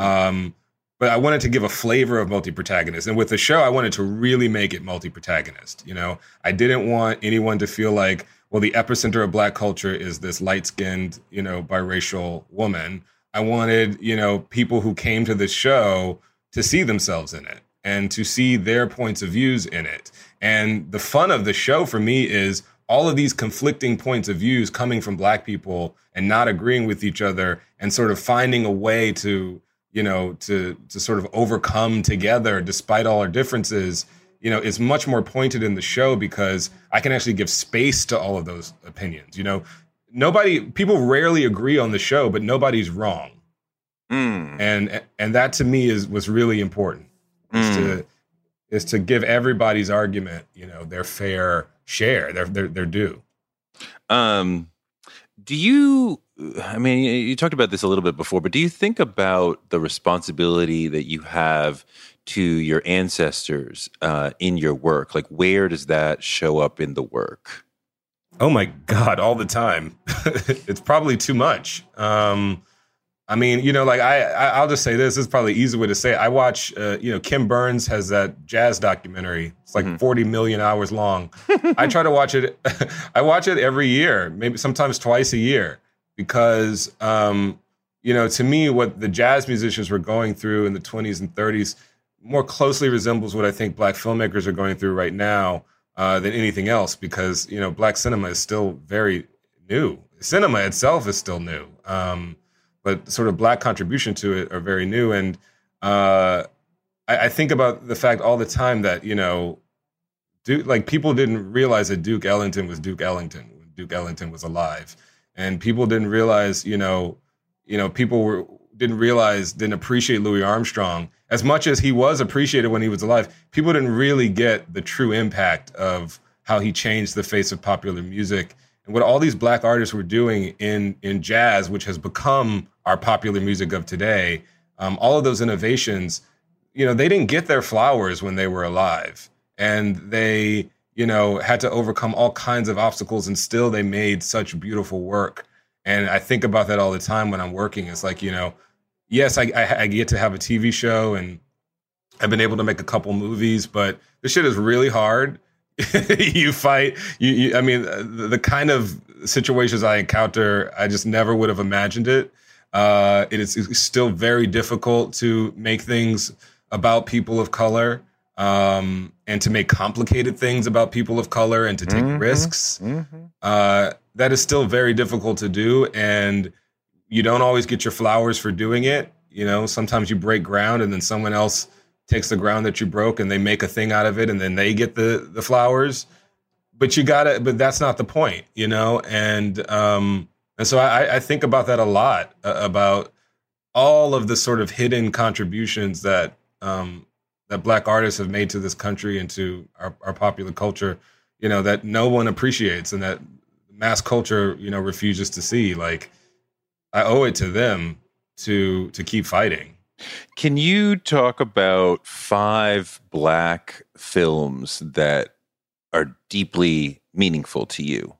But I wanted to give a flavor of multi-protagonist. And with the show, I wanted to really make it multi-protagonist. I didn't want anyone to feel like, well, the epicenter of Black culture is this light-skinned, biracial woman. I wanted, people who came to this show to see themselves in it and to see their points of views in it. And the fun of the show for me is all of these conflicting points of views coming from Black people and not agreeing with each other and sort of finding a way to, to sort of overcome together despite all our differences, is much more pointed in the show because I can actually give space to all of those opinions. People rarely agree on the show, but nobody's wrong. And that to me was really important is to give everybody's argument, their fair share, their due. Do you, you talked about this a little bit before, but do you think about the responsibility that you have to your ancestors in your work? Like, where does that show up in the work? Oh my God, all the time. It's probably too much. I'll just say this is probably the easy way to say it. I watch, Kim Burns has that jazz documentary. It's like 40 million hours long. I try to watch it. I watch it every year, maybe sometimes twice a year, because, to me, what the jazz musicians were going through in the 20s and 30s more closely resembles what I think Black filmmakers are going through right now than anything else, because, Black cinema is still very new. Cinema itself is still new. But sort of Black contribution to it are very new. And I think about the fact all the time that, people didn't realize that Duke Ellington was Duke Ellington when Duke Ellington was alive. And people didn't realize, didn't appreciate Louis Armstrong as much as he was appreciated when he was alive. People didn't really get the true impact of how he changed the face of popular music. And what all these Black artists were doing in jazz, which has become our popular music of today, all of those innovations, they didn't get their flowers when they were alive. And they, had to overcome all kinds of obstacles, and still they made such beautiful work. And I think about that all the time when I'm working. It's like, yes, I get to have a TV show and I've been able to make a couple movies, but this shit is really hard. You fight. I mean, the kind of situations I encounter, I just never would have imagined it. It's still very difficult to make things about people of color, and to make complicated things about people of color and to take risks. That is still very difficult to do. And you don't always get your flowers for doing it. Sometimes you break ground and then someone else takes the ground that you broke and they make a thing out of it and then they get the flowers. But but that's not the point, And so I think about that a lot, about all of the sort of hidden contributions that Black artists have made to this country and to our popular culture, that no one appreciates and that mass culture, refuses to see. Like, I owe it to them to keep fighting. Can you talk about 5 Black films that are deeply meaningful to you?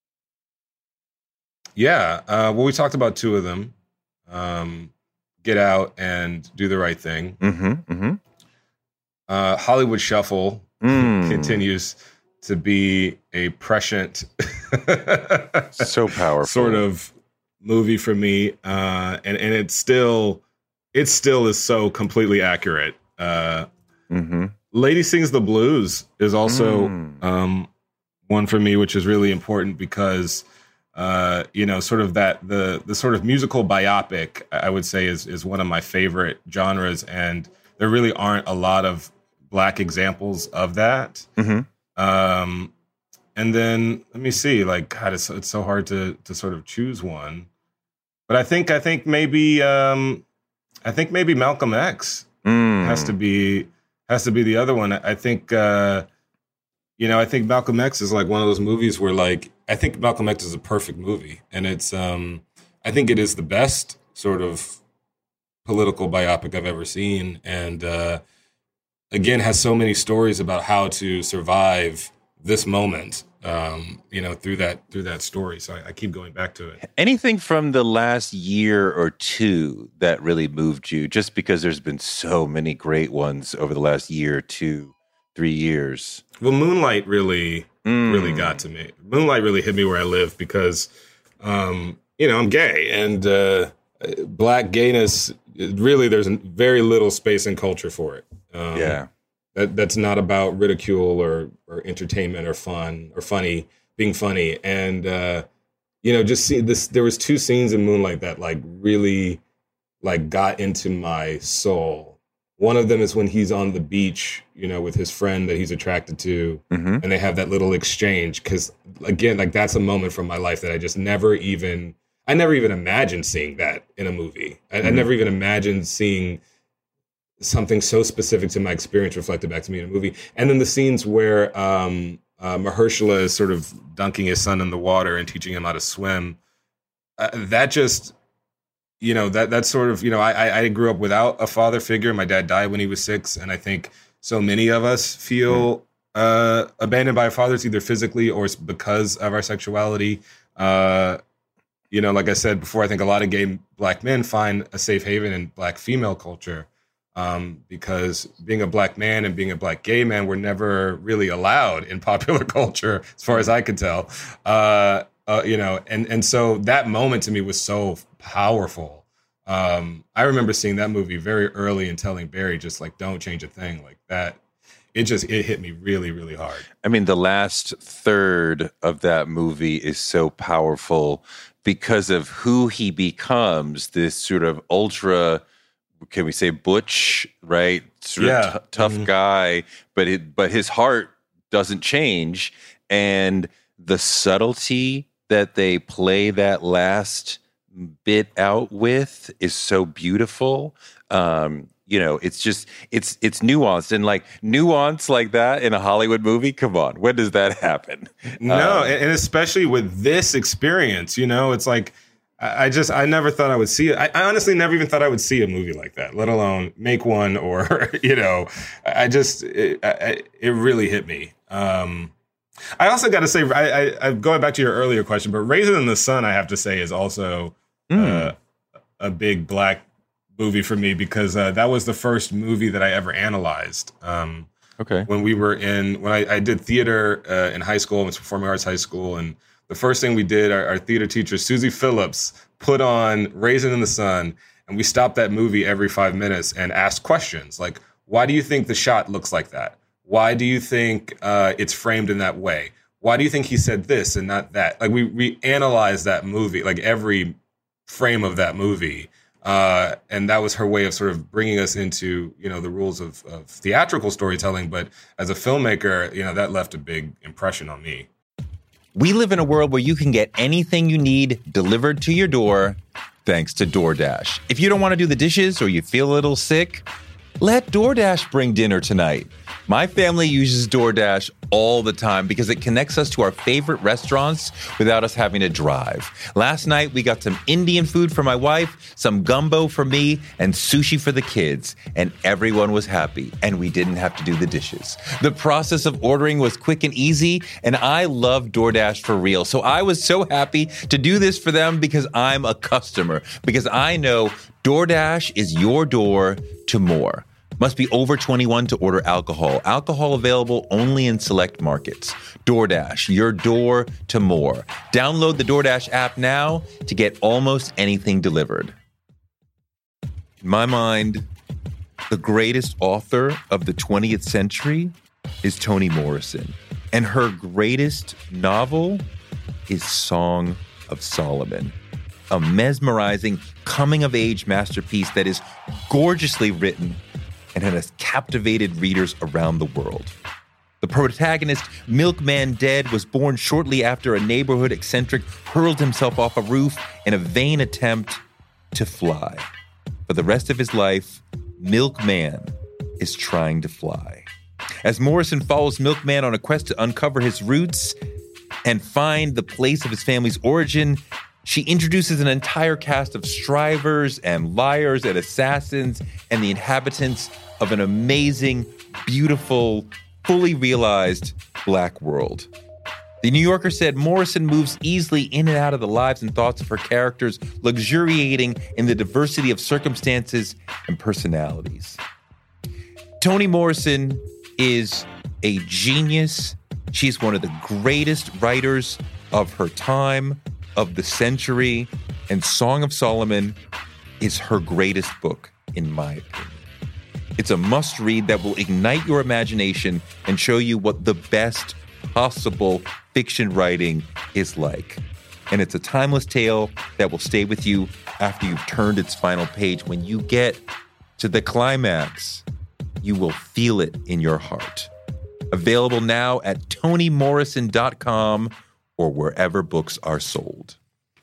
Yeah. Well, we talked about 2 of them. Get Out and Do the Right Thing. Hollywood Shuffle continues to be a prescient, so powerful sort of movie for me, and it still is so completely accurate. Lady Sings the Blues is also one for me, which is really important because sort of that the sort of musical biopic, I would say, is one of my favorite genres, and there really aren't a lot of Black examples of that. And then let me see, like, God, it's so hard to sort of choose one, but I think maybe Malcolm X has to be the other one. I think I think Malcolm X is like one of those movies where, like, I think Malcolm X is a perfect movie, and it's I think it is the best sort of political biopic I've ever seen, and again has so many stories about how to survive this moment, through that story. So I keep going back to it. Anything from the last year or 2 that really moved you? Just because there's been so many great ones over the last year, 2, 3 years. Well, Moonlight really got to me. Moonlight really hit me where I live because, I'm gay, and Black gayness, really, there's very little space in culture for it. That's not about ridicule or entertainment or fun or being funny. And, just see this, there was 2 scenes in Moonlight that like really like got into my soul. One of them is when he's on the beach, with his friend that he's attracted to, and they have that little exchange. Cause again, like, that's a moment from my life that I never even imagined seeing that in a movie. I never even imagined seeing something so specific to my experience reflected back to me in a movie. And then the scenes where Mahershala is sort of dunking his son in the water and teaching him how to swim. That just, that sort of, I grew up without a father figure. My dad died when he was 6. And I think so many of us feel abandoned by our fathers, either physically or because of our sexuality. Like I said before, I think a lot of gay Black men find a safe haven in Black female culture. Because being a Black man and being a Black gay man were never really allowed in popular culture, as far as I could tell. And so that moment to me was so powerful. I remember seeing that movie very early and telling Barry, just like, don't change a thing like that. It hit me really, really hard. I mean, the last third of that movie is so powerful because of who he becomes, this sort of ultra, can we say butch, right? Sort of tough guy, but his heart doesn't change. And the subtlety that they play that last bit out with is so beautiful. It's nuanced, and like nuance like that in a Hollywood movie. Come on, when does that happen? No, and especially with this experience, it's like, I never thought I would see it. I honestly never even thought I would see a movie like that, let alone make one or, it really hit me. I also got to say, I going back to your earlier question, but Raisin in the Sun, I have to say, is also a big Black movie for me because that was the first movie that I ever analyzed. When I did theater in high school, I went to Performing Arts High School, and the first thing we did, our theater teacher, Susie Phillips, put on Raisin in the Sun, and we stopped that movie every 5 minutes and asked questions like, why do you think the shot looks like that? Why do you think it's framed in that way? Why do you think he said this and not that? Like we analyzed that movie, like every frame of that movie. And that was her way of sort of bringing us into, the rules of theatrical storytelling. But as a filmmaker, that left a big impression on me. We live in a world where you can get anything you need delivered to your door thanks to DoorDash. If you don't want to do the dishes or you feel a little sick, let DoorDash bring dinner tonight. My family uses DoorDash all the time because it connects us to our favorite restaurants without us having to drive. Last night, we got some Indian food for my wife, some gumbo for me, and sushi for the kids. And everyone was happy, and we didn't have to do the dishes. The process of ordering was quick and easy, and I love DoorDash for real. So I was so happy to do this for them because I'm a customer, because I know DoorDash is your door to more. Must be over 21 to order alcohol. Alcohol available only in select markets. DoorDash, your door to more. Download the DoorDash app now to get almost anything delivered. In my mind, the greatest author of the 20th century is Toni Morrison. And her greatest novel is Song of Solomon. A mesmerizing coming-of-age masterpiece that is gorgeously written and has captivated readers around the world. The protagonist, Milkman Dead, was born shortly after a neighborhood eccentric hurled himself off a roof in a vain attempt to fly. For the rest of his life, Milkman is trying to fly. As Morrison follows Milkman on a quest to uncover his roots and find the place of his family's origin, she introduces an entire cast of strivers and liars and assassins and the inhabitants of an amazing, beautiful, fully realized Black world. The New Yorker said Morrison moves easily in and out of the lives and thoughts of her characters, luxuriating in the diversity of circumstances and personalities. Toni Morrison is a genius. She's one of the greatest writers of her time, of the century, and Song of Solomon is her greatest book, in my opinion. It's a must-read that will ignite your imagination and show you what the best possible fiction writing is like. And it's a timeless tale that will stay with you after you've turned its final page. When you get to the climax, you will feel it in your heart. Available now at ToniMorrison.com or wherever books are sold.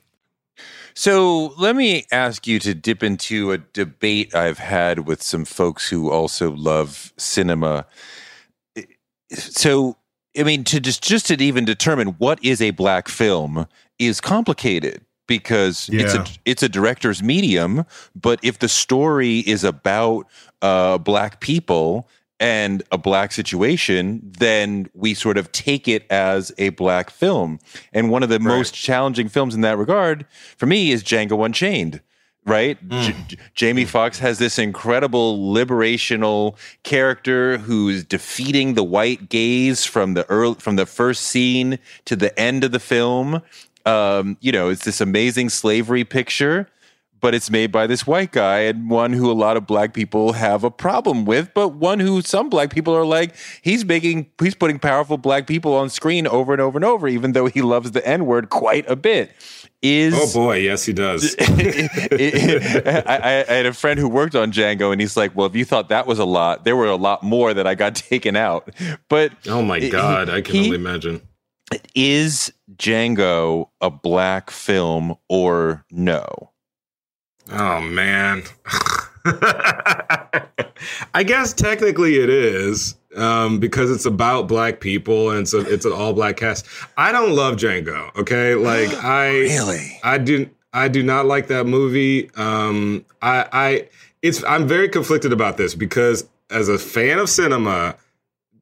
So let me ask you to dip into a debate I've had with some folks who also love cinema. So, I mean, to just to even determine what is a Black film is complicated because it's a director's medium. But if the story is about Black people and a Black situation, then we sort of take it as a Black film. And one of the most challenging films in that regard, for me, is Django Unchained, right? Jamie Foxx has this incredible liberational character who's defeating the white gaze from the first scene to the end of the film. It's this amazing slavery picture, but it's made by this white guy, and one who a lot of Black people have a problem with, but one who some Black people are like, he's putting powerful Black people on screen over and over and over, even though he loves the N-word quite a bit. Oh boy, yes, he does. I had a friend who worked on Django, and he's like, well, if you thought that was a lot, there were a lot more that I got taken out. But oh my God, I can only imagine. Is Django a Black film or no? Oh, man. I guess technically it is because it's about Black people and so it's an all Black cast. I don't love Django. Okay. Like really? I do not like that movie. I'm very conflicted about this because as a fan of cinema,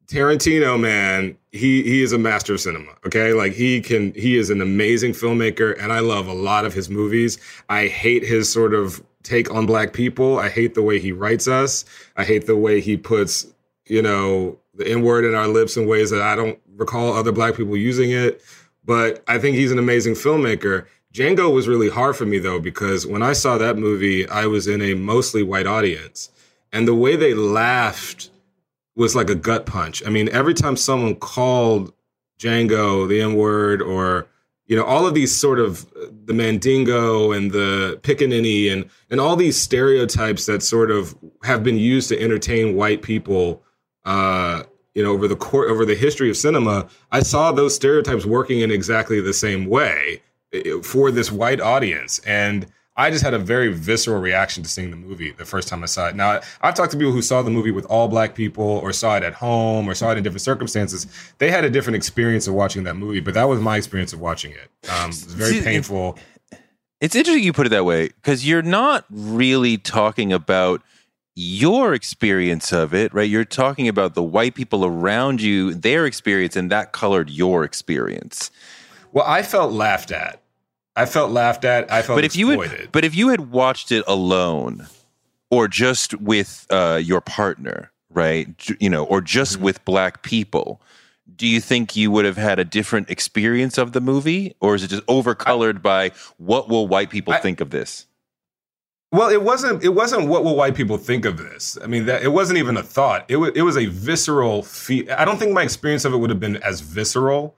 Tarantino, man, he is a master of cinema. Okay, like he is an amazing filmmaker, and I love a lot of his movies. I hate his sort of take on Black people. I hate the way he writes us. I hate the way he puts, the N-word in our lips in ways that I don't recall other Black people using it. But I think he's an amazing filmmaker. Django was really hard for me, though, because when I saw that movie, I was in a mostly white audience. And the way they laughed was like a gut punch. I mean, every time someone called Django the N-word, or, all of these sort of the Mandingo and the Pickaninny and all these stereotypes that sort of have been used to entertain white people, over the history of cinema, I saw those stereotypes working in exactly the same way for this white audience. And I just had a very visceral reaction to seeing the movie the first time I saw it. Now, I've talked to people who saw the movie with all Black people, or saw it at home, or saw it in different circumstances. They had a different experience of watching that movie, but that was my experience of watching it. It was very painful. It's interesting you put it that way, because you're not really talking about your experience of it, right? You're talking about the white people around you, their experience, and that colored your experience. Well, I felt laughed at. I felt exploited. But if you had watched it alone, or just with your partner, right? Or just with Black people, do you think you would have had a different experience of the movie? Or is it just overcolored by what will white people think of this? Well, it wasn't what will white people think of this. I mean, it wasn't even a thought. It was a visceral I don't think my experience of it would have been as visceral.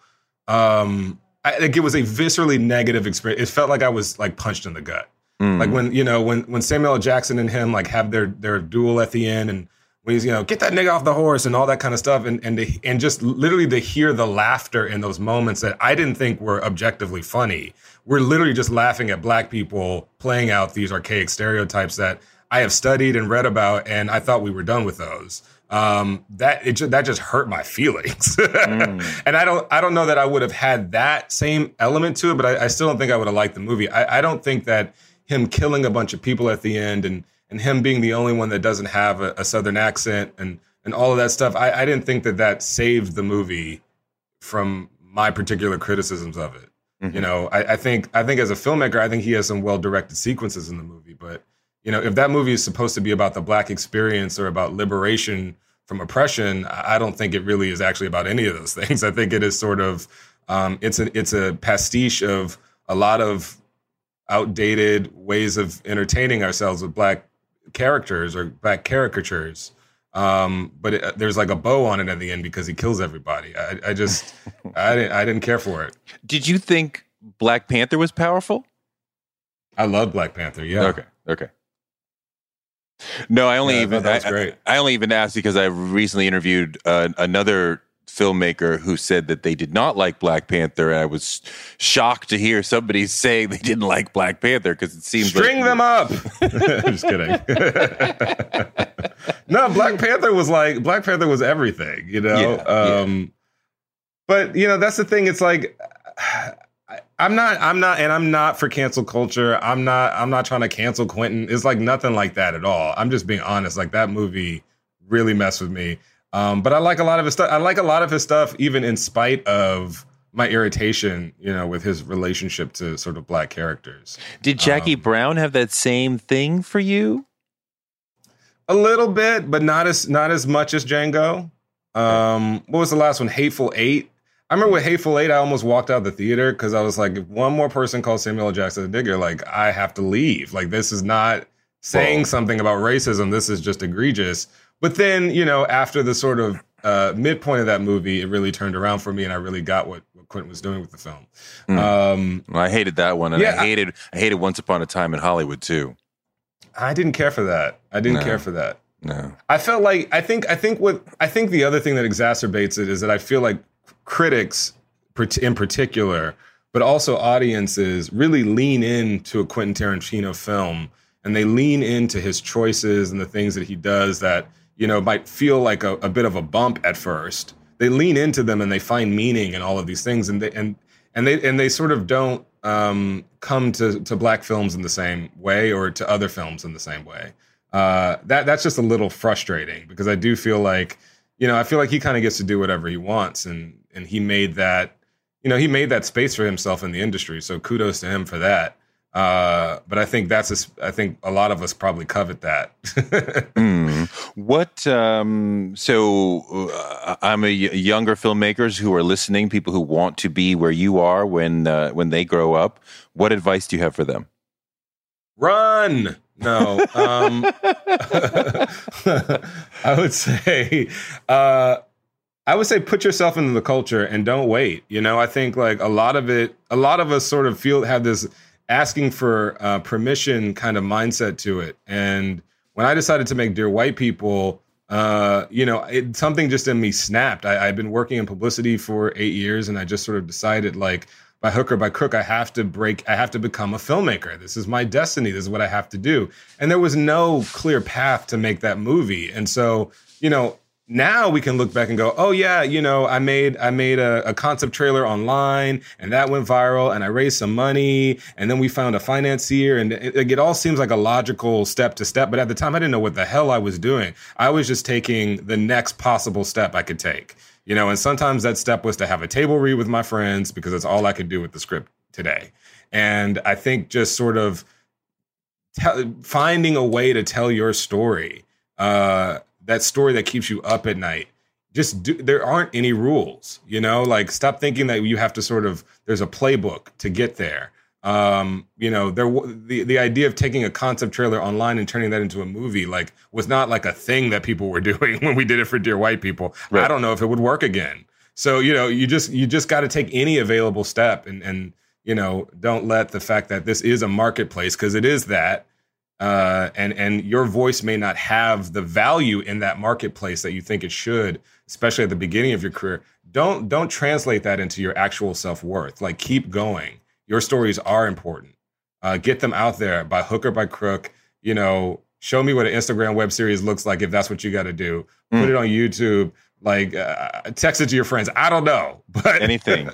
It was a viscerally negative experience. It felt like I was like punched in the gut. Like when Samuel L. Jackson and him like have their duel at the end, and when he's get that nigga off the horse and all that kind of stuff, and just literally to hear the laughter in those moments that I didn't think were objectively funny. We're literally just laughing at Black people playing out these archaic stereotypes that I have studied and read about, and I thought we were done with those. That just hurt my feelings. And I don't know that I would have had that same element to it, but I still don't think I would have liked the movie. I don't think that him killing a bunch of people at the end and him being the only one that doesn't have a Southern accent and all of that stuff, I didn't think that saved the movie from my particular criticisms of it. Mm-hmm. I think as a filmmaker, I think he has some well-directed sequences in the movie, but if that movie is supposed to be about the Black experience or about liberation from oppression, I don't think it really is actually about any of those things. I think it is sort of, it's a pastiche of a lot of outdated ways of entertaining ourselves with Black characters or Black caricatures. But there's like a bow on it at the end because he kills everybody. I didn't care for it. Did you think Black Panther was powerful? I love Black Panther. Yeah. Okay. No, I only even asked because I recently interviewed another filmmaker who said that they did not like Black Panther, and I was shocked to hear somebody saying they didn't like Black Panther because it seems string them up. I'm just kidding. No, Black Panther was everything, But that's the thing. It's like I'm not for cancel culture. I'm not trying to cancel Quentin. It's like nothing like that at all. I'm just being honest. Like that movie really messed with me. But I like a lot of his stuff. I like a lot of his stuff, even in spite of my irritation, with his relationship to sort of Black characters. Did Jackie Brown have that same thing for you? A little bit, but not as much as Django. What was the last one? Hateful Eight. I remember with Hateful Eight, I almost walked out of the theater because I was like, if one more person calls Samuel L. Jackson a nigger, like I have to leave. Like this is not saying something about racism. This is just egregious. But then, after the sort of midpoint of that movie, it really turned around for me, and I really got what Quentin was doing with the film. I hated that one, and I hated Once Upon a Time in Hollywood too. I didn't care for that. care for that. No, I felt like I think the other thing that exacerbates it is that I feel like critics, in particular, but also audiences, really lean into a Quentin Tarantino film, and they lean into his choices and the things that he does that might feel like a bit of a bump at first. They lean into them and they find meaning in all of these things, and they sort of don't come to Black films in the same way or to other films in the same way. That's just a little frustrating because I do feel like I feel like he kind of gets to do whatever he wants, and he made that, he made that space for himself in the industry. So kudos to him for that. But I think I think a lot of us probably covet that. I'm younger filmmakers who are listening, people who want to be where you are when they grow up. What advice do you have for them? Run. No. I would say put yourself into the culture and don't wait. I think like a lot of us sort of have this asking for permission kind of mindset to it. And when I decided to make Dear White People, something just in me snapped. I've been working in publicity for 8 years, and I just sort of decided, like, by hook or by crook, I have to become a filmmaker. This is my destiny. This is what I have to do. And there was no clear path to make that movie. And so, now we can look back and go, oh yeah, I made a concept trailer online, and that went viral, and I raised some money, and then we found a financier, and it all seems like a logical step to step. But at the time, I didn't know what the hell I was doing. I was just taking the next possible step I could take, and sometimes that step was to have a table read with my friends, because that's all I could do with the script today. And I think just sort of finding a way to tell your story, that story that keeps you up at night. There aren't any rules, like, stop thinking that you have to there's a playbook to get there. The idea of taking a concept trailer online and turning that into a movie, like, was not like a thing that people were doing when we did it for Dear White People. Right. I don't know if it would work again. So, you just got to take any available step and don't let the fact that this is a marketplace, because it is that, and your voice may not have the value in that marketplace that you think it should, especially at the beginning of your career. Don't translate that into your actual self-worth. Like, keep going. Your stories are important. Get them out there by hook or by crook. Show me what an Instagram web series looks like, if that's what you got to do. Put it on YouTube. Like, text it to your friends. I don't know, but anything.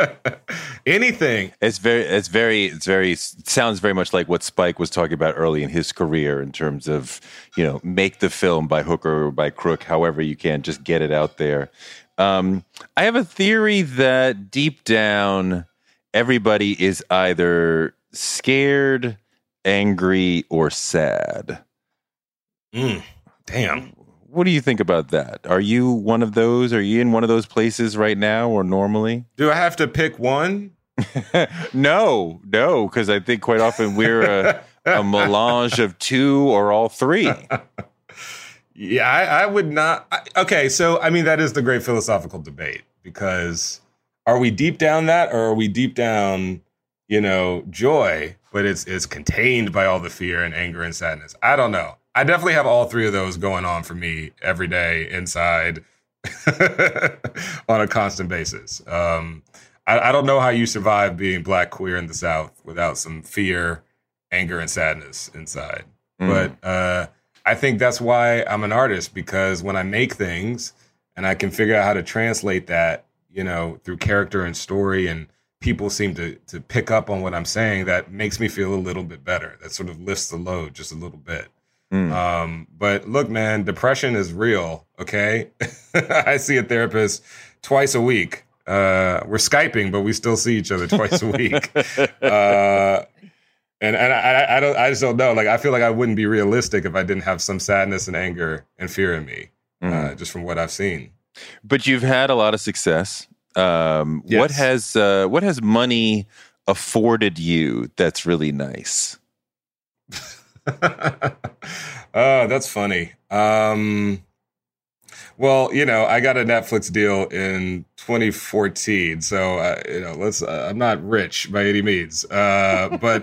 It sounds very much like what Spike was talking about early in his career, in terms of, make the film by hook or by crook, however you can, just get it out there. I have a theory that deep down, everybody is either scared, angry, or sad. Damn. What do you think about that? Are you one of those? Are you in one of those places right now, or normally? Do I have to pick one? No, because I think quite often we're a melange of two or all three. Yeah, I would not. Okay, so, that is the great philosophical debate, because are we deep down that, or are we deep down, joy, but it's contained by all the fear and anger and sadness? I don't know. I definitely have all three of those going on for me every day inside on a constant basis. I don't know how you survive being Black, queer in the South without some fear, anger, and sadness inside. But I think that's why I'm an artist, because when I make things and I can figure out how to translate that, through character and story, and people seem to pick up on what I'm saying, that makes me feel a little bit better. That sort of lifts the load just a little bit. But look, man, depression is real. Okay. I see a therapist twice a week. We're Skyping, but we still see each other twice a week. And I just don't know. Like, I feel like I wouldn't be realistic if I didn't have some sadness and anger and fear in me, just from what I've seen. But you've had a lot of success. Yes. What has money afforded you that's really nice? Oh, that's funny. Well, I got a Netflix deal in 2014, so I'm not rich by any means, but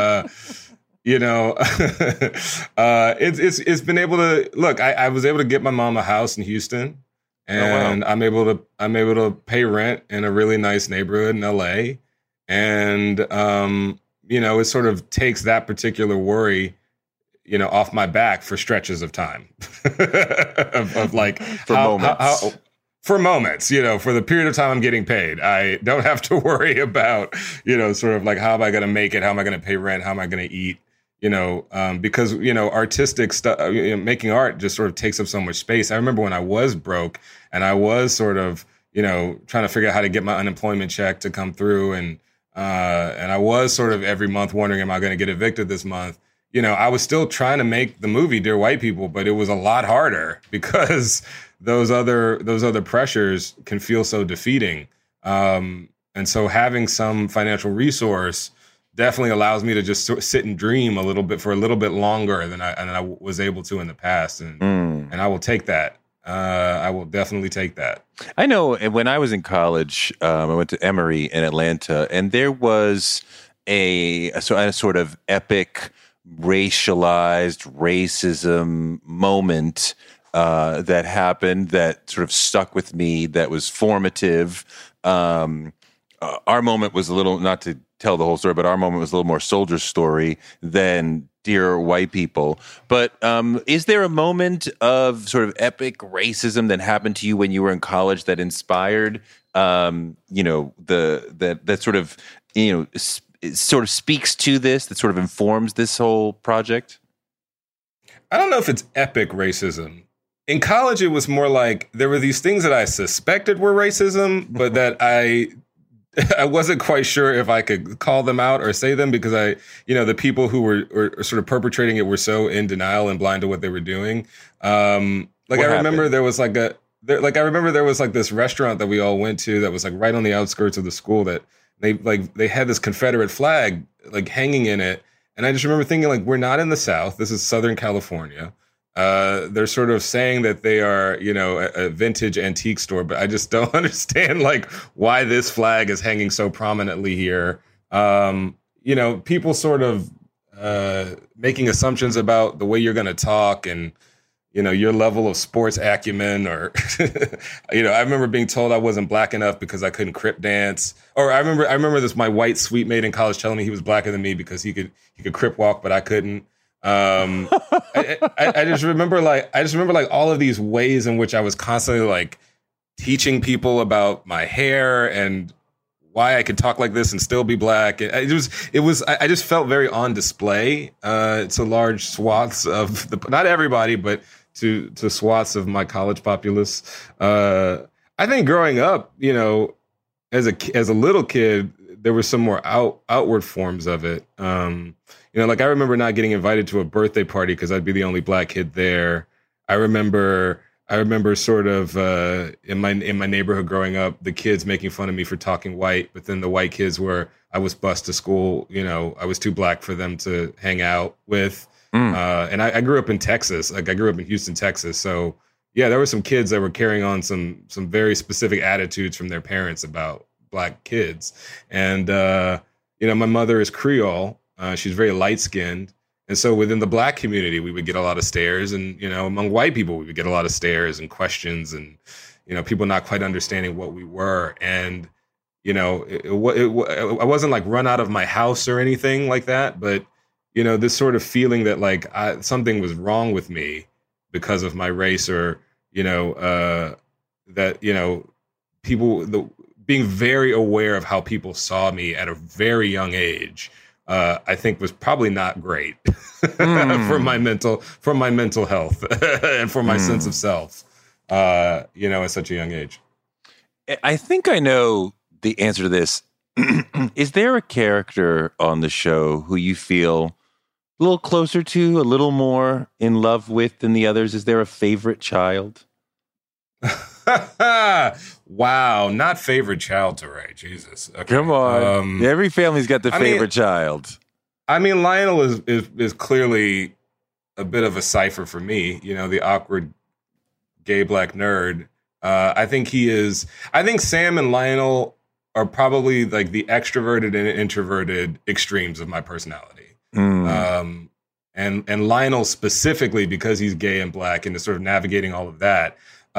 it's been able to look. I was able to get my mom a house in Houston, and I'm able to pay rent in a really nice neighborhood in LA, and it sort of takes that particular worry, off my back for stretches of time, of like for moments, for the period of time I'm getting paid, I don't have to worry about, sort of like, how am I going to make it? How am I going to pay rent? How am I going to eat? because, artistic stuff, making art just sort of takes up so much space. I remember when I was broke and I was sort of, trying to figure out how to get my unemployment check to come through. And I was sort of every month wondering, am I going to get evicted this month? I was still trying to make the movie Dear White People, but it was a lot harder because those other pressures can feel so defeating. And so having some financial resource definitely allows me to just sit and dream a little bit longer than I was able to in the past. And I will take that. I will definitely take that. I know when I was in college, I went to Emory in Atlanta, and there was a sort of epic racialized racism moment that happened that sort of stuck with me, that was formative. Our moment was a little, not to tell the whole story, but our moment was a little more Soldier Story than Dear White People. But is there a moment of sort of epic racism that happened to you when you were in college that inspired, that sort of, sort of speaks to this, that sort of informs this whole project? I don't know if it's epic racism. In college, it was more like there were these things that I suspected were racism, but that I wasn't quite sure if I could call them out or say them because the people who were sort of perpetrating it were so in denial and blind to what they were doing. I remember there was this restaurant that we all went to that was like right on the outskirts of the school that they had this Confederate flag like hanging in it. And I just remember thinking, like, we're not in the South. This is Southern California. They're sort of saying that they are, a vintage antique store, but I just don't understand like why this flag is hanging so prominently here. People sort of making assumptions about the way you're going to talk and, your level of sports acumen or, I remember being told I wasn't black enough because I couldn't crip dance. Or I remember this, my white suite mate in college telling me he was blacker than me because he could crip walk, but I couldn't. I just remember all of these ways in which I was constantly like teaching people about my hair and why I could talk like this and still be black. I just felt very on display to large swaths of not everybody, but to swaths of my college populace. I think growing up, as a little kid, there were some more outward forms of it. Like I remember not getting invited to a birthday party because I'd be the only black kid there. I remember sort of in my neighborhood growing up, the kids making fun of me for talking white, but then the white kids I was bused to school. I was too black for them to hang out with. And I grew up in Texas. Like I grew up in Houston, Texas. So yeah, there were some kids that were carrying on some very specific attitudes from their parents about black kids. And my mother is Creole. She's very light skinned. And so within the black community, we would get a lot of stares, and, among white people, we would get a lot of stares and questions and, people not quite understanding what we were. And, I wasn't like run out of my house or anything like that. But, this sort of feeling that like something was wrong with me because of my race or, people being very aware of how people saw me at a very young age. I think was probably not great for my mental health and for my sense of self, at such a young age. I think I know the answer to this. Is there a character on the show who you feel a little closer to, a little more in love with than the others? Is there a favorite child? Wow, not favorite child to Ray. Jesus. Okay. Come on. Every family's got the favorite child. I mean, Lionel is clearly a bit of a cipher for me, the awkward gay black nerd. I think Sam and Lionel are probably like the extroverted and introverted extremes of my personality. And Lionel specifically, because he's gay and black and is sort of navigating all of that,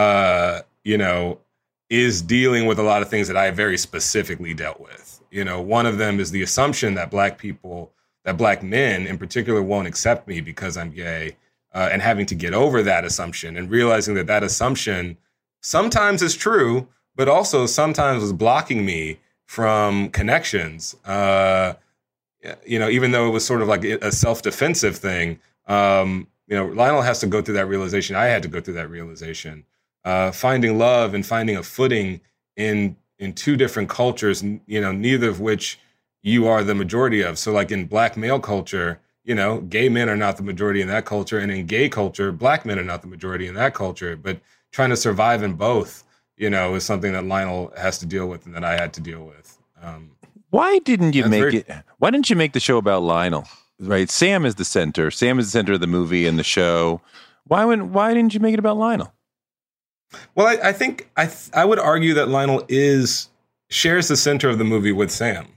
is dealing with a lot of things that I very specifically dealt with. One of them is the assumption that black men in particular won't accept me because I'm gay, and having to get over that assumption and realizing that assumption sometimes is true, but also sometimes was blocking me from connections. even though it was sort of like a self-defensive thing, Lionel has to go through that realization. I had to go through that realization. Finding love and finding a footing in two different cultures, neither of which you are the majority of. So like in Black male culture, gay men are not the majority in that culture. And in gay culture, Black men are not the majority in that culture. But trying to survive in both, is something that Lionel has to deal with and that I had to deal with. Why didn't you make the show about Lionel? Right? Sam is the center. Sam is the center of the movie and the show. Why didn't you make it about Lionel? Well, I think I would argue that Lionel shares the center of the movie with Sam.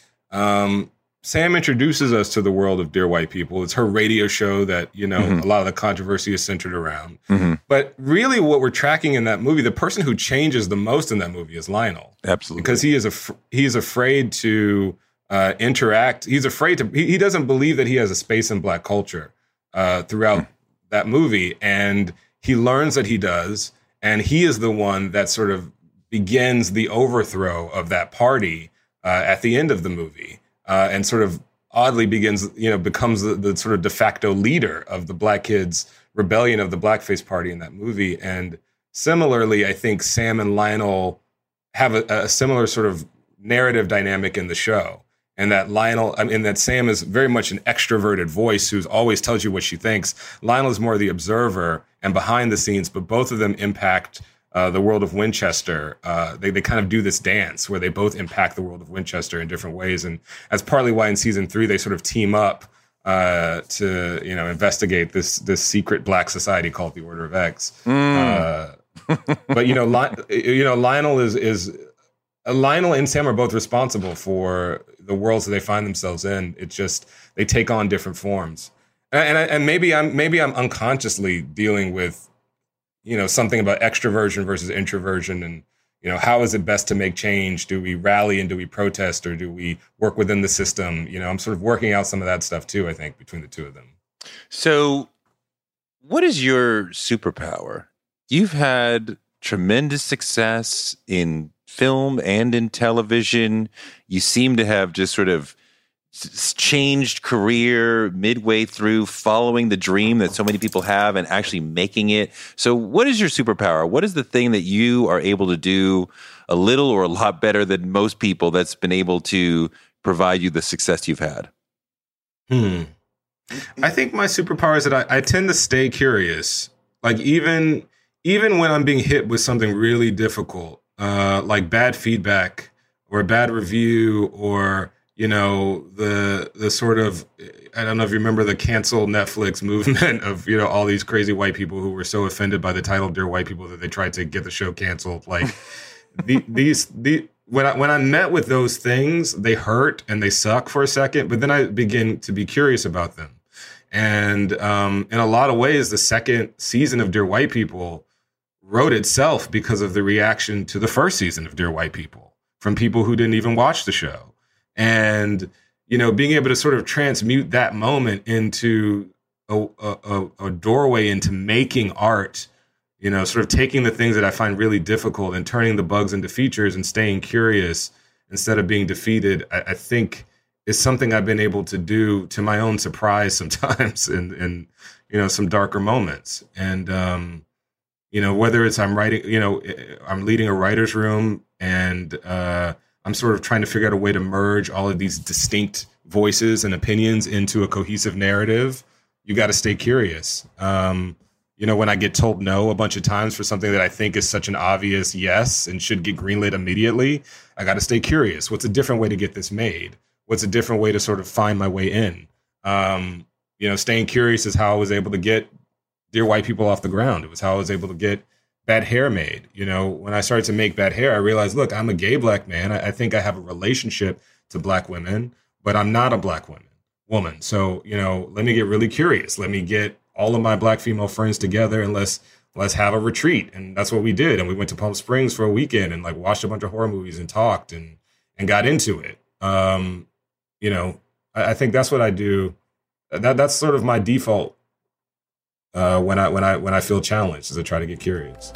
Sam introduces us to the world of Dear White People. It's her radio show that, a lot of the controversy is centered around. Mm-hmm. But really what we're tracking in that movie, the person who changes the most in that movie is Lionel. Absolutely. Because he is afraid to interact. He's afraid to, he doesn't believe that he has a space in Black culture throughout that movie. And he learns that he does. And he is the one that sort of begins the overthrow of that party at the end of the movie, and sort of oddly becomes the sort of de facto leader of the Black kids' rebellion of the Blackface Party in that movie. And similarly, I think Sam and Lionel have a similar sort of narrative dynamic in the show. And that that Sam is very much an extroverted voice who always tells you what she thinks. Lionel is more the observer and behind the scenes, but both of them impact the world of Winchester. They kind of do this dance where they both impact the world of Winchester in different ways. And that's partly why in season 3, they sort of team up to, investigate this secret Black society called the Order of X. But, Lionel is Lionel and Sam are both responsible for the worlds that they find themselves in. It's just they take on different forms, and maybe I'm unconsciously dealing with something about extroversion versus introversion, and how is it best to make change? Do we rally and do we protest, or do we work within the system? I'm sort of working out some of that stuff too. I think between the two of them. So, what is your superpower? You've had tremendous success in film and in television. You seem to have just sort of changed career midway through, following the dream that so many people have and actually making it. So what is your superpower? What is the thing that you are able to do a little or a lot better than most people that's been able to provide you the success you've had? I think my superpower is that I tend to stay curious. Like even when I'm being hit with something really difficult, like bad feedback or a bad review, or the sort of, I don't know if you remember the cancel Netflix movement of all these crazy white people who were so offended by the title Dear White People that they tried to get the show canceled. Like when I met with those things, they hurt and they suck for a second, but then I begin to be curious about them. And in a lot of ways, the second season of Dear White People wrote itself because of the reaction to the first season of Dear White People from people who didn't even watch the show. And, being able to sort of transmute that moment into a doorway into making art, sort of taking the things that I find really difficult and turning the bugs into features and staying curious instead of being defeated, I think is something I've been able to do to my own surprise sometimes in some darker moments. And, whether it's I'm writing, I'm leading a writer's room and I'm sort of trying to figure out a way to merge all of these distinct voices and opinions into a cohesive narrative. You got to stay curious. When I get told no a bunch of times for something that I think is such an obvious yes and should get greenlit immediately, I got to stay curious. What's a different way to get this made? What's a different way to sort of find my way in? Staying curious is how I was able to get Dear White People off the ground. It was how I was able to get Bad Hair made. When I started to make Bad Hair, I realized, look, I'm a gay Black man. I think I have a relationship to Black women, but I'm not a Black woman. So, let me get really curious. Let me get all of my Black female friends together and let's have a retreat. And that's what we did. And we went to Palm Springs for a weekend and watched a bunch of horror movies and talked and got into it. I think that's what I do. That's sort of my default when I feel challenged, is I try to get curious.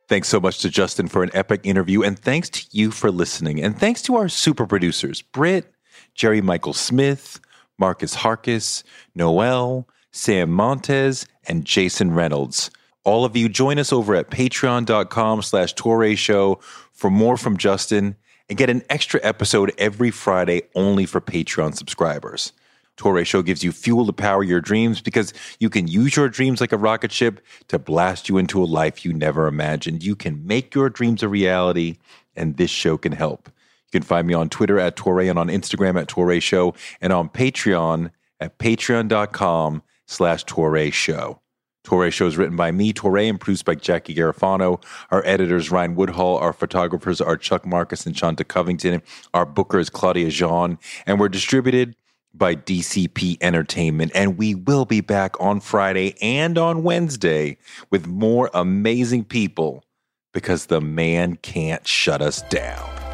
Thanks so much to Justin for an epic interview, and thanks to you for listening. And thanks to our super producers, Britt, Jerry Michael Smith, Marcus Harkis, Noel, Sam Montez, and Jason Reynolds. All of you, join us over at patreon.com/Torre Show for more from Justin and get an extra episode every Friday only for Patreon subscribers. Torre Show gives you fuel to power your dreams because you can use your dreams like a rocket ship to blast you into a life you never imagined. You can make your dreams a reality, and this show can help. You can find me on Twitter at Torre and on Instagram at Torre Show and on Patreon at patreon.com/Torre Show. Torre Show is written by me, Torre, and produced by Jackie Garofano. Our editors, Ryan Woodhull. Our photographers are Chuck Marcus and Shanta Covington. Our booker is Claudia Jean. And we're distributed by DCP Entertainment. And we will be back on Friday and on Wednesday with more amazing people because the man can't shut us down.